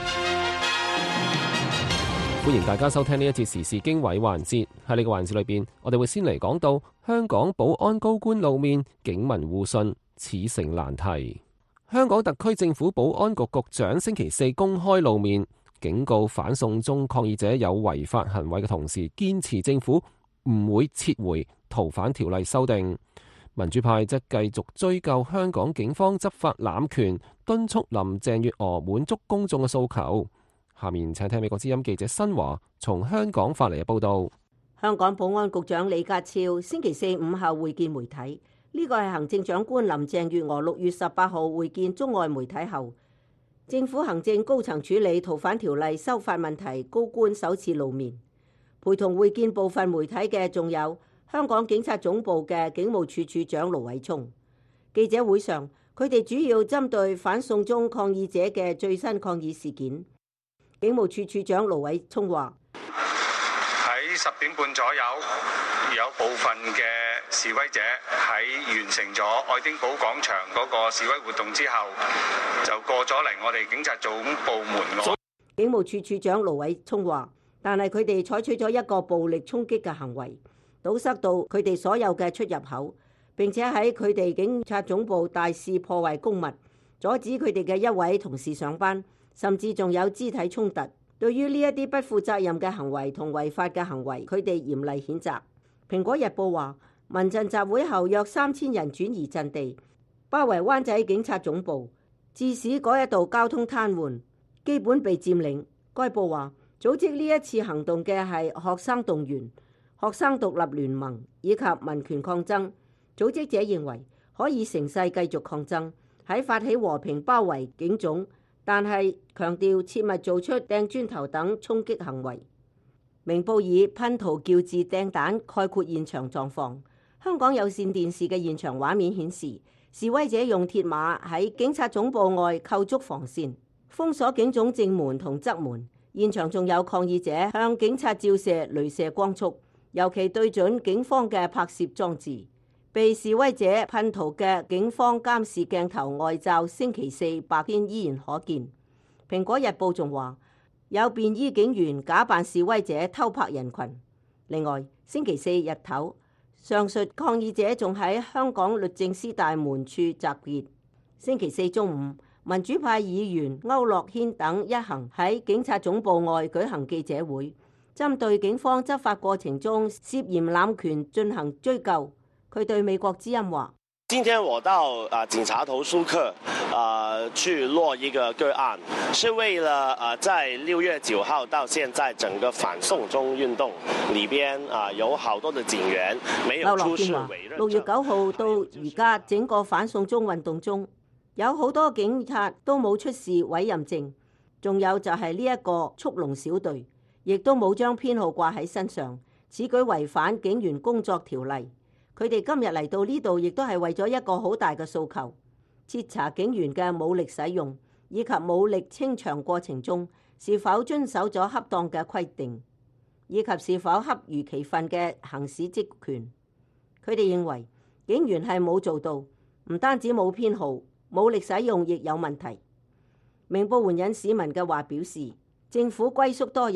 歡迎大家收聽呢一節時事經緯環節。喺呢個環節裏邊，我哋會先嚟講到香港保安高官露面，警民互信，此成難題。香港特區政府保安局局長星期四公開露面，警告反送中抗議者有違法行為嘅同時，堅持政府唔會撤回逃犯條例修訂。民主派則繼續追究香港警方執法濫權，敦促林鄭月娥滿足公眾嘅訴求。下面請聽美國之音記者新華從香港發嚟嘅報道。 香港保安局長李家超星期四午後會見媒體，呢個係行政長官林鄭月娥六月十八號會見中外媒體後，政府行政高層處理逃犯條例修法問題高官首次露面。陪同會見部分媒體嘅仲有香港警察總部嘅警務處處長盧偉聰。記者會上，佢哋主要針對反送中抗議者嘅最新抗議事件。警務處處長盧偉聰話： 喺十點半左右，有部分嘅示威者喺完成咗愛丁堡廣場嗰個示威活動之後，就過咗嚟我哋警察總部門外。 警務處處長盧偉聰話：但係佢哋採取咗一個暴力衝擊嘅行為，堵塞到佢哋所有嘅出入口，並且喺佢哋警察總部大肆破壞公物，阻止佢哋嘅一位同事上班，甚至仲有肢體衝突。對於呢一啲不負責任嘅行為同違法嘅行為，佢哋嚴厲譴責。蘋果日報話，民陣集會後約三千人轉移陣地，包圍灣仔警察總部，致使嗰一度交通癱瘓，基本被佔領。該報話，組織呢一次行動嘅係學生動員、學生獨立聯盟以及民權抗爭。組織者認為可以乘勢繼續抗爭，喺發起和平包圍警總，但係強調切勿做出掟磚頭等衝擊行為。明報以噴塗撬字掟彈概括現場狀況。香港有線電視嘅現場畫面顯示，示威者用鐵馬喺警察總部外構築防線，封鎖警總正門同側門。現場仲有抗議者向警察照射雷射光束，尤其對準警方嘅拍攝裝置。被示威者噴塗嘅警方監視鏡頭外罩星期四白天依然可見。蘋果日報仲話，有便衣警員假扮示威者偷拍人群。另外，星期四日頭，上述抗議者仲喺香港律政司大門處集結。星期四中午，民主派議員區諾軒等一行喺警察總部外舉行記者會，針對警方執法過程中涉嫌濫權進行追究。佢對美國之音話： 今天我到啊警察投訴課啊去落一個個案，是為了啊在六月九號到現在整個反送中運動裏邊啊有好多的警員沒有出示委任證。 六月九號到而家整個反送中運動中，有好多警察都冇出示委任證，仲有就係呢一個速龍小隊，亦都冇將編號掛喺身上，此舉違反警員工作條例。佢哋今日嚟到呢度，亦都係為咗一個好大嘅訴求，徹查警員嘅武力使用，以及武力清場過程中是否遵守咗恰當嘅規定，以及是否恰如其分嘅行使職權。佢哋認為警員係冇做到，唔單止冇編號，武力使用亦有問題。明報援引市民嘅話表示，政府龜縮多日，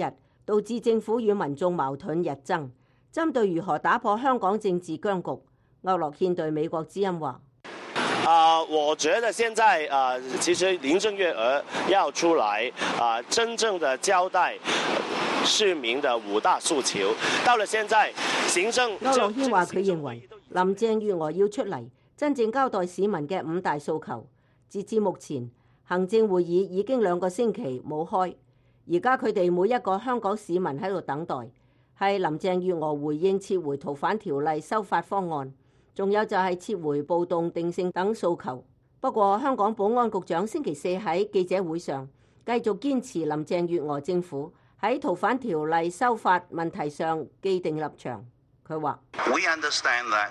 導致政府與民眾矛盾日增。針對如何打破香港政治僵局，區諾軒對美國之音話： 啊、呃，我覺得現在啊、呃，其實林鄭月娥要出來啊、呃，真正的交代市民的五大訴求。到了現在，行政區諾軒話：佢認為林鄭月娥要出嚟真正交代市民嘅五大訴求。截至目前，行政會議已經兩個星期冇開，而家佢哋每一個香港市民喺度等待，係林鄭月娥回應撤回逃犯條例修法方案，仲有就係撤回暴動定性等訴求。不過，香港保安局長星期四喺記者會上繼續堅持林鄭月娥政府喺逃犯條例修法問題上既定立場。佢話 ：We understand that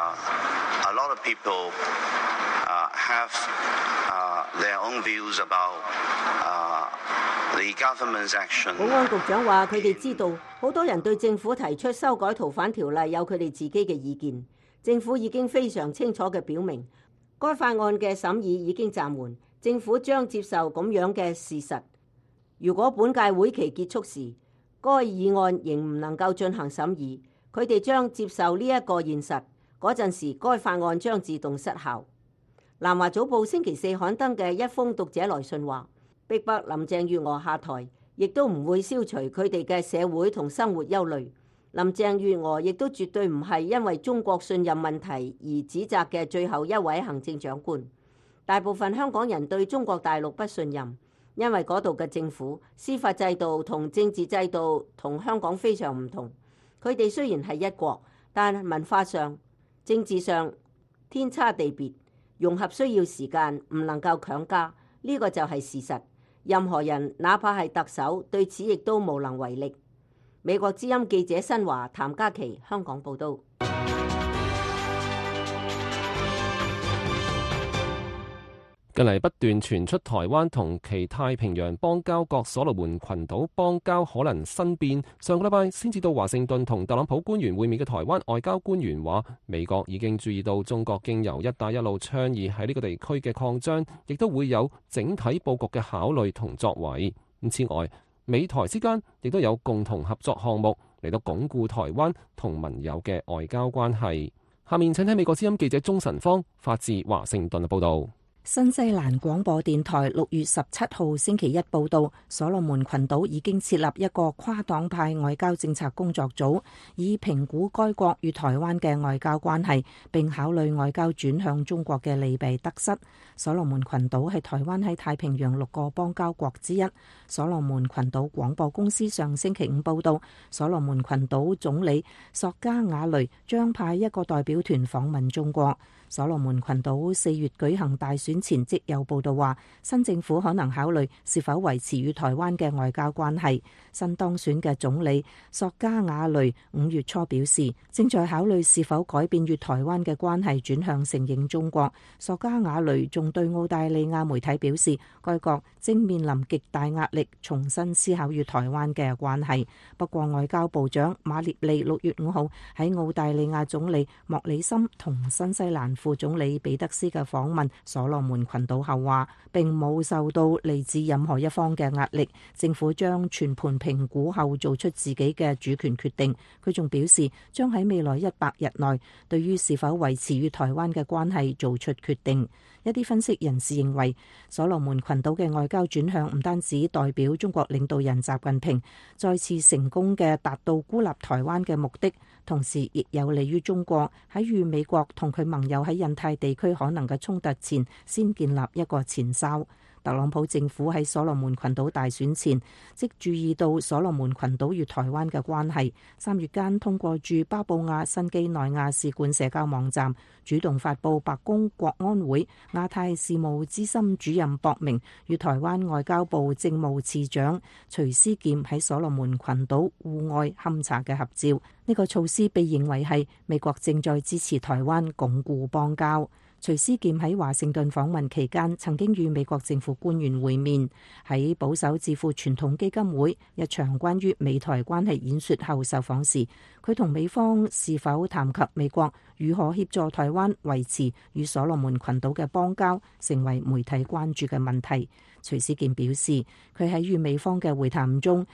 a lot of people have their own views about the government's action。 保安局長話：佢哋知道好多人對政府提出修改逃犯條例有佢哋自己嘅意見。政府已經非常清楚嘅表明，該法案嘅審議已經暫緩，政府將接受咁樣嘅事實。如果本屆會期結束時，該議案仍唔能夠進行審議，佢哋將接受呢一個現實。嗰陣時，該法案將自動失效。南華早報星期四刊登嘅一封讀者來信話：逼迫林鄭月娥下台，亦都唔會消除佢哋嘅社會同生活憂慮。林鄭月娥亦都絕對唔係因為中國信任問題而指責嘅最後一位行政長官。大部分香港人對中國大陸不信任，因為嗰度嘅政府、司法制度同政治制度同香港非常唔同。佢哋雖然係一國，但文化上、政治上天差地別，融合需要時間，唔能夠強加。呢個就係事實。任何人，哪怕係特首，對此亦都無能為力。美國之音記者新華譚嘉琪香港報道。 近嚟不斷傳出台灣同其太平洋邦交國所羅門群島邦交可能生變。上個禮拜先至到華盛頓同特朗普官員會面嘅台灣外交官員話，美國已經注意到中國經由一帶一路倡議喺呢個地區嘅擴張，亦都會有整體佈局嘅考慮同作為。此外，美台之間亦都有共同合作項目嚟到鞏固台灣同盟友嘅外交關係。下面請睇美國之音記者鍾晨芳發自華盛頓嘅報導。 新西蘭廣播電台六月十七號星期一報道，所羅門群島已經設立一個跨黨派外交政策工作組，以評估該國與台灣嘅外交關係，並考慮外交轉向中國嘅利弊得失。所羅門群島係台灣喺太平洋六個邦交國之一。所羅門群島廣播公司上星期五報道，所羅門群島總理索加瓦雷將派一個代表團訪問中國。所羅門群島四月舉行大選前夕有報道話，新政府可能考慮是否維持與台灣嘅外交關係。新當選嘅總理索加瓦雷五月初表示，正在考慮是否改變與台灣嘅關係，轉向承認中國。索加瓦雷仲對澳大利亞媒體表示，該國正面臨極大壓力，重新思考與台灣嘅關係。不過，外交部長馬列利六月五號喺澳大利亞總理莫里森同新西蘭副總理彼得斯嘅訪問所羅門群島後話，並冇受到嚟自任何一方嘅壓力，政府將全盤評估後做出自己嘅主權決定。佢仲表示，將喺未來一百日內對於是否維持與台灣嘅關係做出決定。一啲分析人士認為，所羅門群島嘅外交轉向唔單止代表中國領導人習近平再次成功嘅達到孤立台灣嘅目的，同時亦有利於中國喺與美國同佢盟友喺印太地區可能嘅衝突前先建立一個前哨。特朗普政府喺所羅門群島大選前即注意到所羅門群島與台灣嘅關係，三月間通過駐巴布亞新畿內亞使館社交網站，主動發布白宮國安會亞太事務資深主任博明與台灣外交部政務次長徐思劍喺所羅門群島戶外勘察嘅合照。呢個措施被認為係美國正在支持台灣鞏固邦交。徐思劍喺華盛頓訪問期間，曾經與美國政府官員會面。喺保守智庫傳統基金會一場關於美台關係演說後受訪時，佢同美方是否談及美國如何協助台灣維持與所羅門群島嘅邦交，成為媒體關注嘅問題。徐思劍表示，佢喺與美方嘅會談中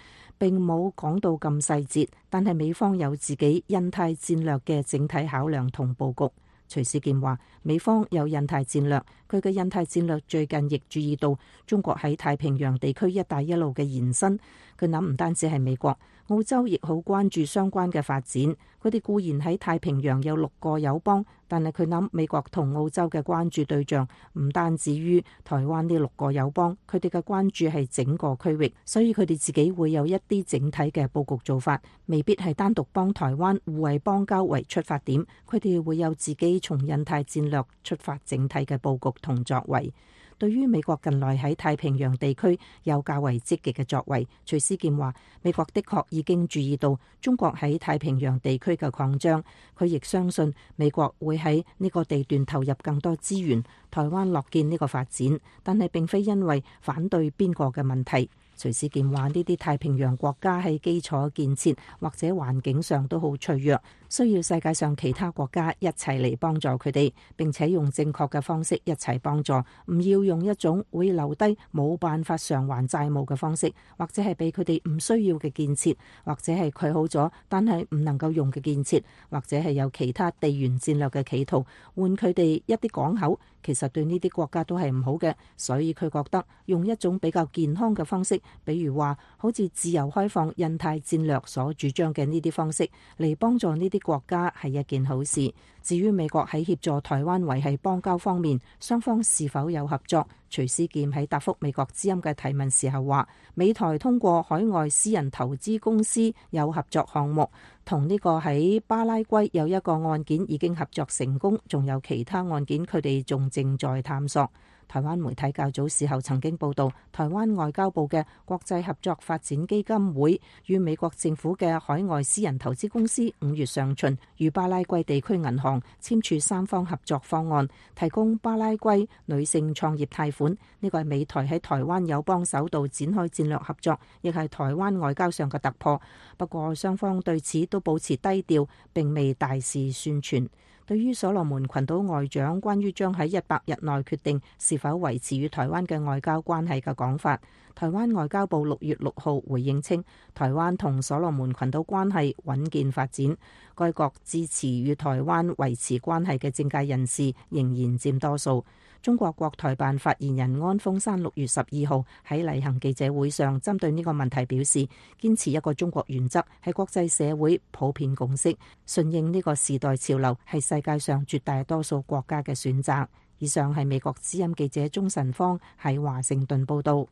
並冇講到咁細節，但係美方有自己印太戰略嘅整體考量同佈局。徐思健話：美方有印太戰略，佢嘅印太戰略最近亦注意到中國喺太平洋地區一帶一路嘅延伸。佢諗唔單止係美國，澳洲亦好關注相關嘅發展。佢哋固然喺太平洋有六個友邦，但係佢諗美國同澳洲嘅關注對象唔單止於台灣呢六個友邦，佢哋嘅關注係整個區域，所以佢哋自己會有一啲整體嘅佈局做法，未必係單獨幫台灣互為邦交為出發點，佢哋會有自己從印太戰略出發整體嘅佈局同作為。對於美國近來喺太平洋地區有較為積極嘅作為，徐思健話：美國的確已經注意到中國喺太平洋地區嘅擴張，佢亦相信美國會喺呢個地段投入更多資源。台灣樂見呢個發展，但係並非因為反對邊個嘅問題。徐思健話：呢啲太平洋國家喺基礎建設或者環境上都好脆弱，需要世界上其他國家一齊嚟幫助佢哋，並且用正確嘅方式一齊幫助，唔要用一種會留低冇辦法償還債務嘅方式，或者係俾佢哋唔需要嘅建設，或者係佢好咗但係唔能夠用嘅建設，或者係有其他地緣戰略嘅企圖換佢哋一啲港口，其實對呢啲國家都係唔好嘅。所以佢覺得用一種比較健康嘅方式，比如話好似自由開放印太戰略所主張嘅呢啲方式嚟幫助呢啲國家係一件好事。至於美國喺協助台灣維繫邦交方面，雙方是否有合作？徐思健喺答覆美國之音嘅提問時候話：美台通過海外私人投資公司有合作項目，同呢個喺巴拉圭有一個案件已經合作成功，仲有其他案件佢哋仲正在探索。台灣媒體較早時候曾經報道，台灣外交部嘅國際合作發展基金會與美國政府嘅海外私人投資公司五月上旬與巴拉圭地區銀行簽署三方合作方案，提供巴拉圭女性創業貸款。呢個係美台喺台灣友邦首度展開戰略合作，亦係台灣外交上嘅突破。不過雙方對此都保持低調，並未大肆宣傳。對於所羅門群島外長關於將喺一百日內決定是否維持與台灣嘅外交關係嘅講法，台灣外交部六月六號回應稱，台灣同所羅門群島關係穩健發展，該國支持與台灣維持關係嘅政界人士仍然佔多數。中國國台辦發言人安峰山六月十二號喺例行記者會上針對呢個問題表示，堅持一個中國原則係國際社會普遍共識，順應呢個時代潮流係世界上絕大多數國家嘅選擇。以上係美國之音記者鍾晨芳喺華盛頓報道。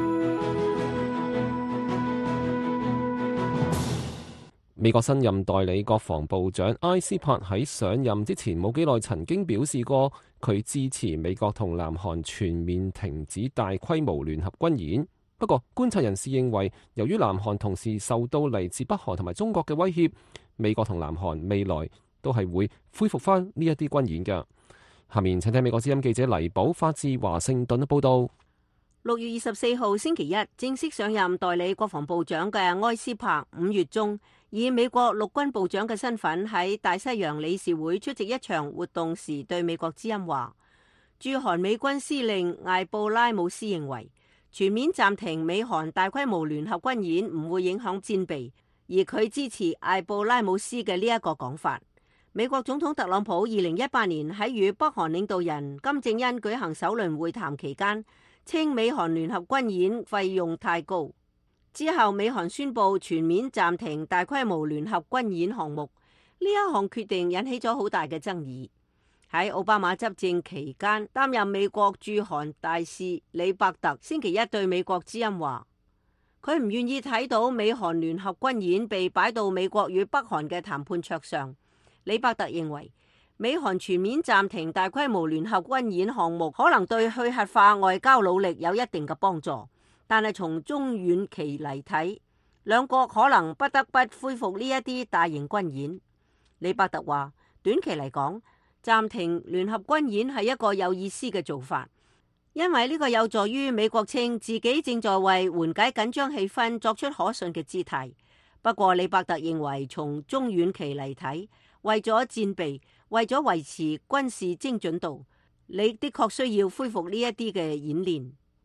美國新任代理國防部長埃斯珀喺上任之前冇幾耐曾經表示過，佢支持美國同南韓全面停止大規模聯合軍演。不過觀察人士認為，由於南韓同時受到嚟自北韓同埋中國嘅威脅，美國同南韓未來都係會恢復翻呢一啲軍演嘅。下面請聽美國之音記者黎寶發自華盛頓嘅報道。 六月二十四號星期一正式上任代理國防部長嘅埃斯珀，五月中以美國陸軍部長嘅身份喺大西洋理事會出席一場活動時，對美國之音話：駐韓美軍司令艾布拉姆斯認為，全面暫停美韓大規模聯合軍演唔會影響戰備，而佢支持艾布拉姆斯嘅呢一個講法。美國總統特朗普二零一八年喺與北韓領導人金正恩舉行首輪會談期間，稱美韓聯合軍演費用太高。之後美韓宣布全面暫停大規模聯合軍演項目，呢一項決定引起咗好大嘅爭議。喺奧巴馬執政期間擔任美國駐韓大使李伯特星期一對美國之音話，佢唔願意睇到美韓聯合軍演被擺到美國與北韓嘅談判桌上。李伯特認為，美韓全面暫停大規模聯合軍演項目可能對去核化外交努力有一定嘅幫助，但係從中遠期嚟睇，兩國可能不得不恢復呢一啲大型軍演。李伯特話，短期嚟講，暫停聯合軍演係一個有意思嘅做法，因為呢個有助於美國稱自己正在為緩解緊張氣氛作出可信嘅姿態。不過李伯特認為，從中遠期嚟睇，為咗戰備，為咗維持軍事精準度，你的確需要恢復呢一啲嘅演練。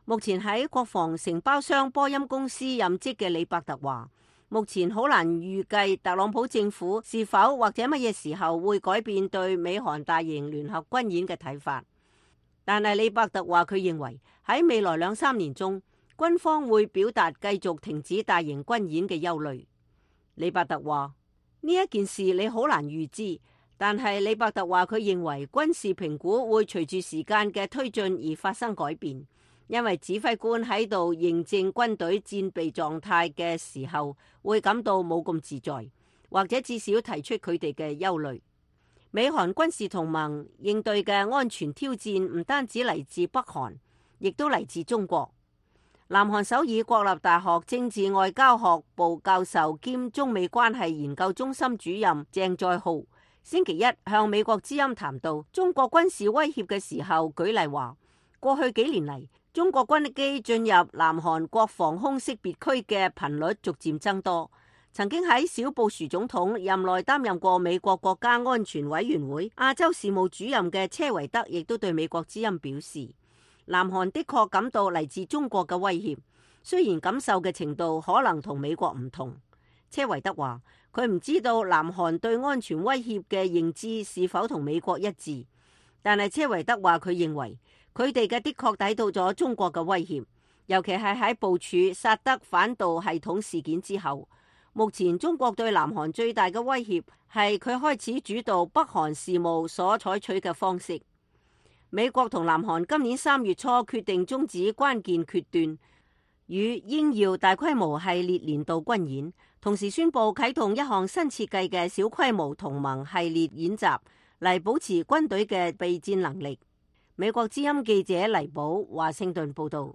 目前喺國防承包商波音公司任職嘅李伯特話，目前好難預計特朗普政府是否或者乜嘢時候會改變對美韓大型聯合軍演嘅睇法。但係李伯特話佢認為喺未來兩三年中，軍方會表達繼續停止大型軍演嘅憂慮。李伯特話呢一件事你好難預知，但係李伯特話佢認為軍事評估會隨住時間嘅推進而發生改變。因為指揮官喺度認證軍隊戰備狀態嘅時候，會感到冇咁自在，或者至少提出佢哋嘅憂慮。美韓軍事同盟應對嘅安全挑戰唔單止嚟自北韓，亦都嚟自中國。南韓首爾國立大學政治外交學部教授兼中美關係研究中心主任鄭在浩星期一向美國之音談到中國軍事威脅嘅時候，舉例話，過去幾年嚟，中國軍機進入南韓國防空識別區嘅頻率逐漸增多。曾經喺小布殊總統任內擔任過美國國家安全委員會亞洲事務主任嘅車維德亦都對美國之音表示，南韓的確感到嚟自中國嘅威脅，雖然感受嘅程度可能同美國唔同。車維德話，佢唔知道南韓對安全威脅嘅認知是否同美國一致，但係車維德話佢認為，佢哋嘅的確抵到咗中國嘅威脅，尤其係喺部署薩德反導系統事件之後。目前中國對南韓最大嘅威脅係佢開始主導北韓事務所採取嘅方式。美國同南韓今年三月初決定終止關鍵決斷與英耀大規模系列年度軍演，同時宣布啟動一項新設計嘅小規模同盟系列演習，嚟保持軍隊嘅備戰能力。美國之音記者黎寶華盛頓報道。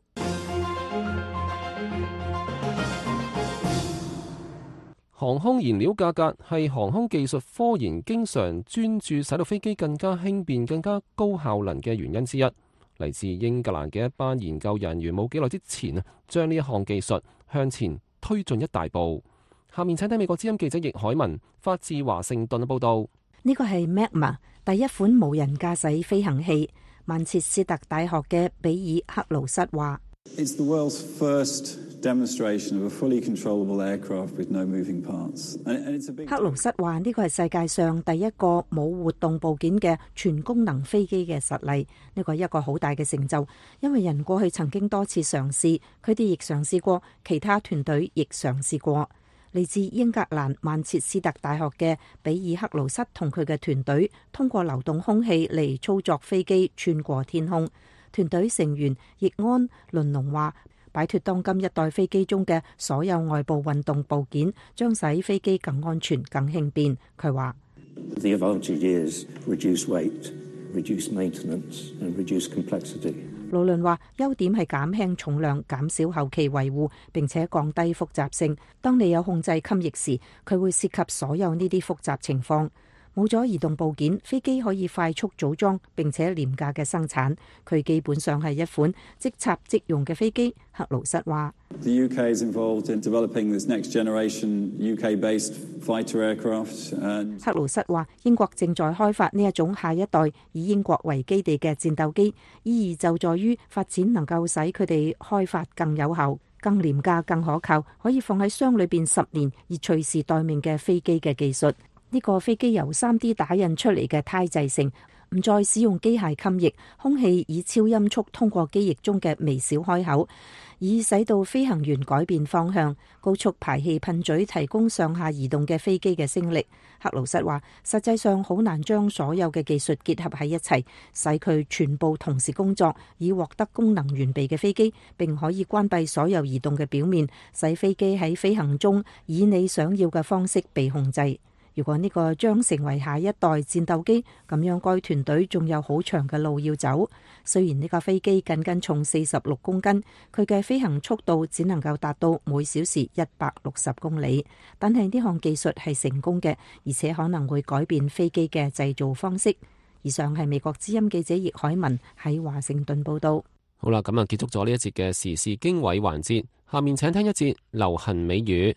航空燃料價格係航空技術科研經常專注使到飛機更加輕便、更加高效能嘅原因之一。嚟自英格蘭嘅一班研究人員冇幾耐之前啊，將呢一項技術向前推進一大步。下面請睇美國之音記者易海文發自華盛頓嘅報道。 呢個係 Magma 第一款無人駕駛飛行器。曼徹斯特大學嘅比爾克魯瑟話： It's the world's first demonstration of a fully controllable aircraft with no moving parts. And it's a big... 克魯瑟話呢個係世界上第一個冇活動部件嘅全功能飛機嘅實例，呢個係一個好大嘅成就，因為人過去曾經多次嘗試，佢哋亦嘗試過，其他團隊亦嘗試過。嚟自英格蘭曼徹斯特大學嘅比爾克魯瑟同佢嘅團隊通過流動空氣嚟操作飛機穿過天空。團隊成員易安倫龍話，擺脫當今一代飛機中嘅所有外部運動部件，將使飛機更安全、更輕便。佢話 The advantage is reduce weight, reduce maintenance and reduce complexity. 勞倫話，優點係減輕重量、減少後期維護，並且降低複雜性。當你有控制襟翼時，佢會涉及所有呢啲複雜情況。冇咗移動部件，飛機可以快速組裝並且廉價嘅生產。佢基本上係一款即插即用嘅飛機。克魯瑟話 The U K is involved in developing this next generation U K-based fighter aircraft. And... 克魯瑟話，英國正在開發呢一種下一代以英國為基地嘅戰鬥機，意義就在於發展能夠使佢哋開發更有效、更廉價、更可靠，可以放喺箱裏邊十年而隨時待命嘅飛機嘅技術。呢個飛機由 三 D 打印出嚟嘅胎製成，唔再使用機械襟翼，空氣以超音速通過機翼中嘅微小開口，以使到飛行員改變方向。高速排氣噴嘴提供上下移動嘅飛機嘅升力。克魯瑟話，實際上好難將所有嘅技術結合喺一齊，使佢全部同時工作，以獲得功能完備嘅飛機，並可以關閉所有移動嘅表面，使飛機喺飛行中以你想要嘅方式被控制。如果呢個將成為下一代戰鬥機，咁樣該團隊仲有好長嘅路要走。雖然呢架飛機僅僅重四十六公斤，佢嘅飛行速度只能夠達到每小時一百六十公里，但係呢項技術係成功嘅，而且可能會改變飛機嘅製造方式。以上係美國之音記者葉海文喺華盛頓報道。 好啦，咁啊結束咗呢一節嘅時事經緯環節，下面請聽一節流行美語。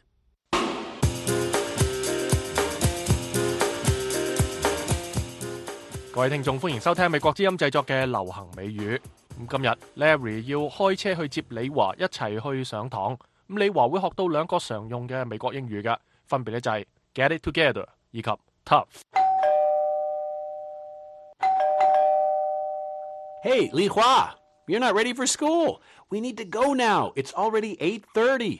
各位聽眾，歡迎收聽美國之音製作嘅流行美語。 咁今日 Larry 要開車去接李華一齊去上堂，咁李華會學到兩個常用嘅美國英語嘅，分別咧就係 get it together 以及 tough。Hey, Li Hua, you're not ready for school. We need to go now. It's already eight thirty.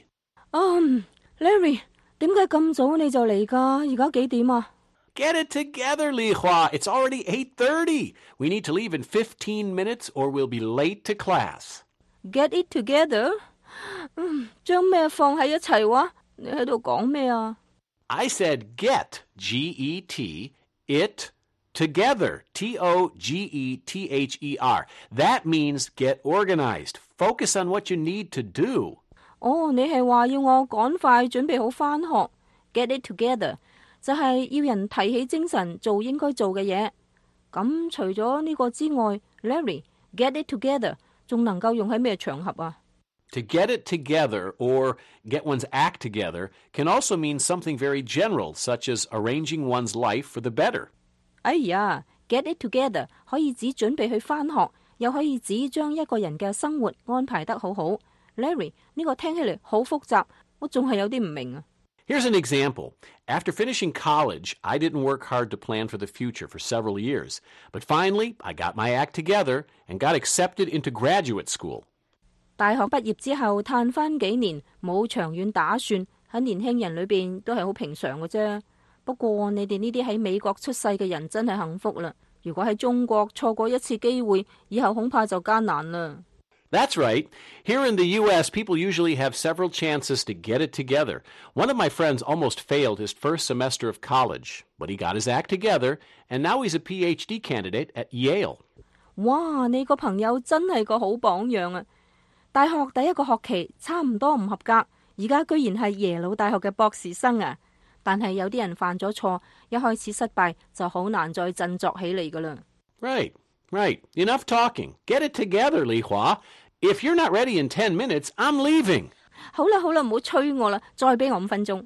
Um, Larry, 點解咁早你就嚟㗎？而家幾點啊？ Get it together, Li Hua. It's already eight thirty. We need to leave in fifteen minutes or we'll be late to class. Get it together? 嗯，將咩放喺一齊話？你喺度講咩啊？ I said get, G E T, it, together, T O G E T H E R. That means get organized. Focus on what you need to do. 哦，你係話要我趕快準備好返學 ，get it together， 就係要人提起精神做應該做嘅嘢。咁除咗呢個之外 ，Larry，get it together 仲能夠用喺咩場合啊？ To get it together or get one's act together can also mean something very general, such as arranging one's life for the better. 哎呀 ，get it together 可以指準備去返學，又可以指將一個人嘅生活安排得好好。Larry， 呢個聽起嚟好複雜，我仲係有啲唔明啊。 Here's an example. After finishing college, I didn't work hard to plan for the future for several years. But finally, I got my act together and got accepted into graduate school. 大學畢業之後，嘆翻幾年，冇長遠打算，喺年輕人裏邊都係好平常嘅啫。不過你哋呢啲喺美國出世嘅人真係幸福啦。如果喺中國錯過一次機會，以後恐怕就艱難啦。 That's right. Here in the U S, people usually have several chances to get it together. One of my friends almost failed his first semester of college, but he got his act together, and now he's a P H D candidate at Yale. 哇，你個朋友真係個好榜樣啊！大學第一個學期差唔多唔合格，而家居然係耶魯大學嘅博士生啊！但係有啲人犯咗錯，一開始失敗就好難再振作起嚟噶啦。 Right, right. Enough talking. Get it together, Li Hua. If you're not ready in ten minutes, I'm leaving. 好啦好啦，唔好催我啦，再俾我五分鐘。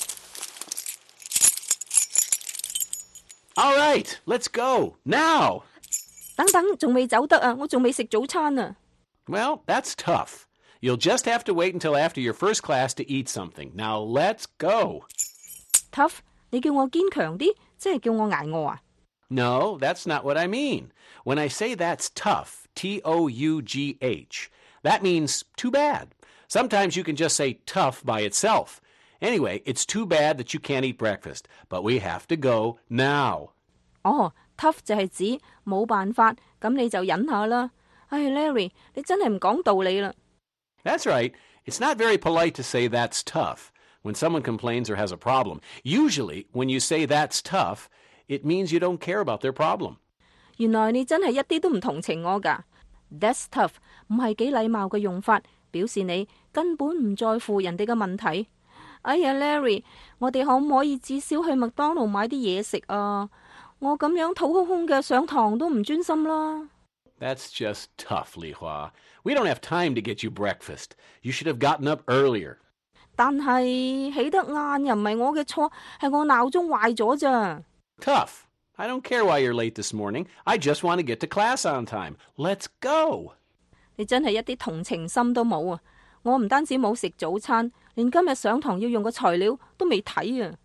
All right, let's go now. 等等，仲未走得啊！我仲未食早餐啊。 Well, that's tough. You'll just have to wait until after your first class to eat something. Now, let's go. Tough? 你叫我堅強啲，即係叫我捱餓啊？ No, that's not what I mean. When I say that's tough, T O U G H, that means too bad. Sometimes you can just say tough by itself. Anyway, it's too bad that you can't eat breakfast, but we have to go now. 哦 ，tough 就係指冇辦法，咁你就忍下啦。唉 ，Larry， 你真係唔講道理啦。 That's right. It's not very polite to say that's tough when someone complains or has a problem. Usually, when you say that's tough, it means you don't care about their problem. 原來你真係一啲都唔同情我㗎。That's tough 唔係幾禮貌嘅用法，表示你根本唔在乎人哋嘅問題。哎呀 ，Larry， 我哋可唔可以至少去麥當勞買啲嘢食啊？我咁樣肚空空嘅上堂都唔專心啦。 That's just tough, Li Hua. We don't have time to get you breakfast. You should have gotten up earlier. 但係起得晏又唔係我嘅錯，係我鬧鐘壞咗咋。 Tough. I don't care why you're late this morning. I just want to get to class on time. Let's go. 你真係一啲同情心都冇啊！我唔單止冇食早餐，連今日上堂要用嘅材料都未睇啊。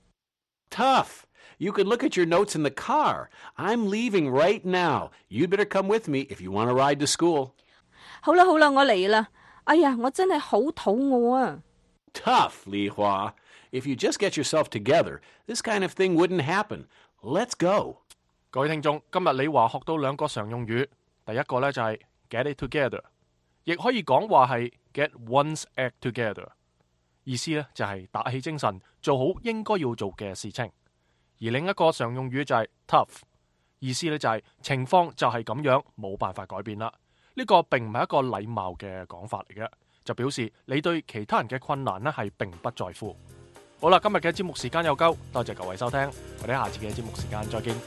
Tough. You could look at your notes in the car. I'm leaving right now. You'd better come with me if you want to ride to school. 好啦好啦，我嚟啦。哎呀，我真係好肚餓啊。 Tough, Li Hua. If you just get yourself together, this kind of thing wouldn't happen. Let's go. 各位聽眾，今日李華學到兩個常用語，第一個呢就係 get it together， 亦可以講話係 get one's act together， 意思呢就係打起精神，做好應該要做嘅事情。而另一個常用語就係 tough， 意思呢就係情況就係咁樣，冇辦法改變啦。呢個並唔係一個禮貌嘅講法嚟嘅，就表示你對其他人嘅困難呢係並不在乎。好啦，今日嘅節目時間又夠，多謝各位收聽，我哋下次嘅節目時間再見。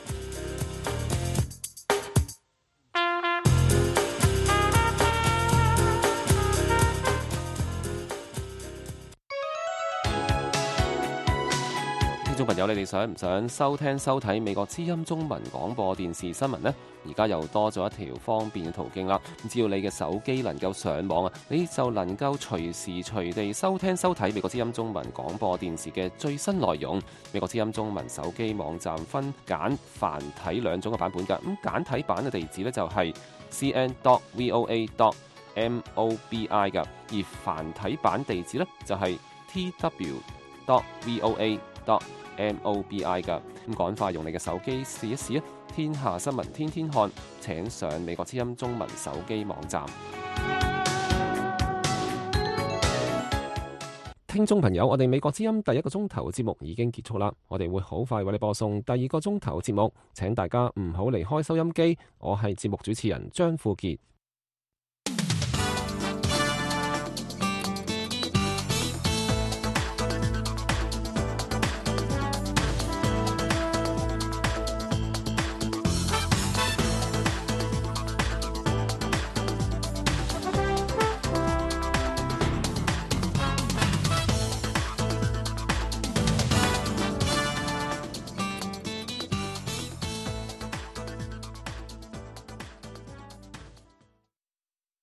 聽眾眾朋友，你哋想唔想收聽收睇美國之音中文廣播電視新聞呢？而家又多咗一條方便嘅途徑啦。只要你嘅手機能夠上網啊，你就能夠隨時隨地收聽收睇美國之音中文廣播電視嘅最新內容。美國之音中文手機網站分簡繁體兩種嘅版本㗎。咁簡體版嘅地址呢，就係 c n dot v o a dot m o b i 㗎，而繁體版地址呢，就係 t w dot v o a dot m o b i 㗎。咁趕快用你嘅手機試一試啊！天下新聞天天看，請上美國之音中文手機網站。聽眾朋友，我哋美國之音第一個鐘頭節目已經結束啦，我哋會好快為你播送第二個鐘頭節目，請大家唔好離開收音機。我係節目主持人張富傑。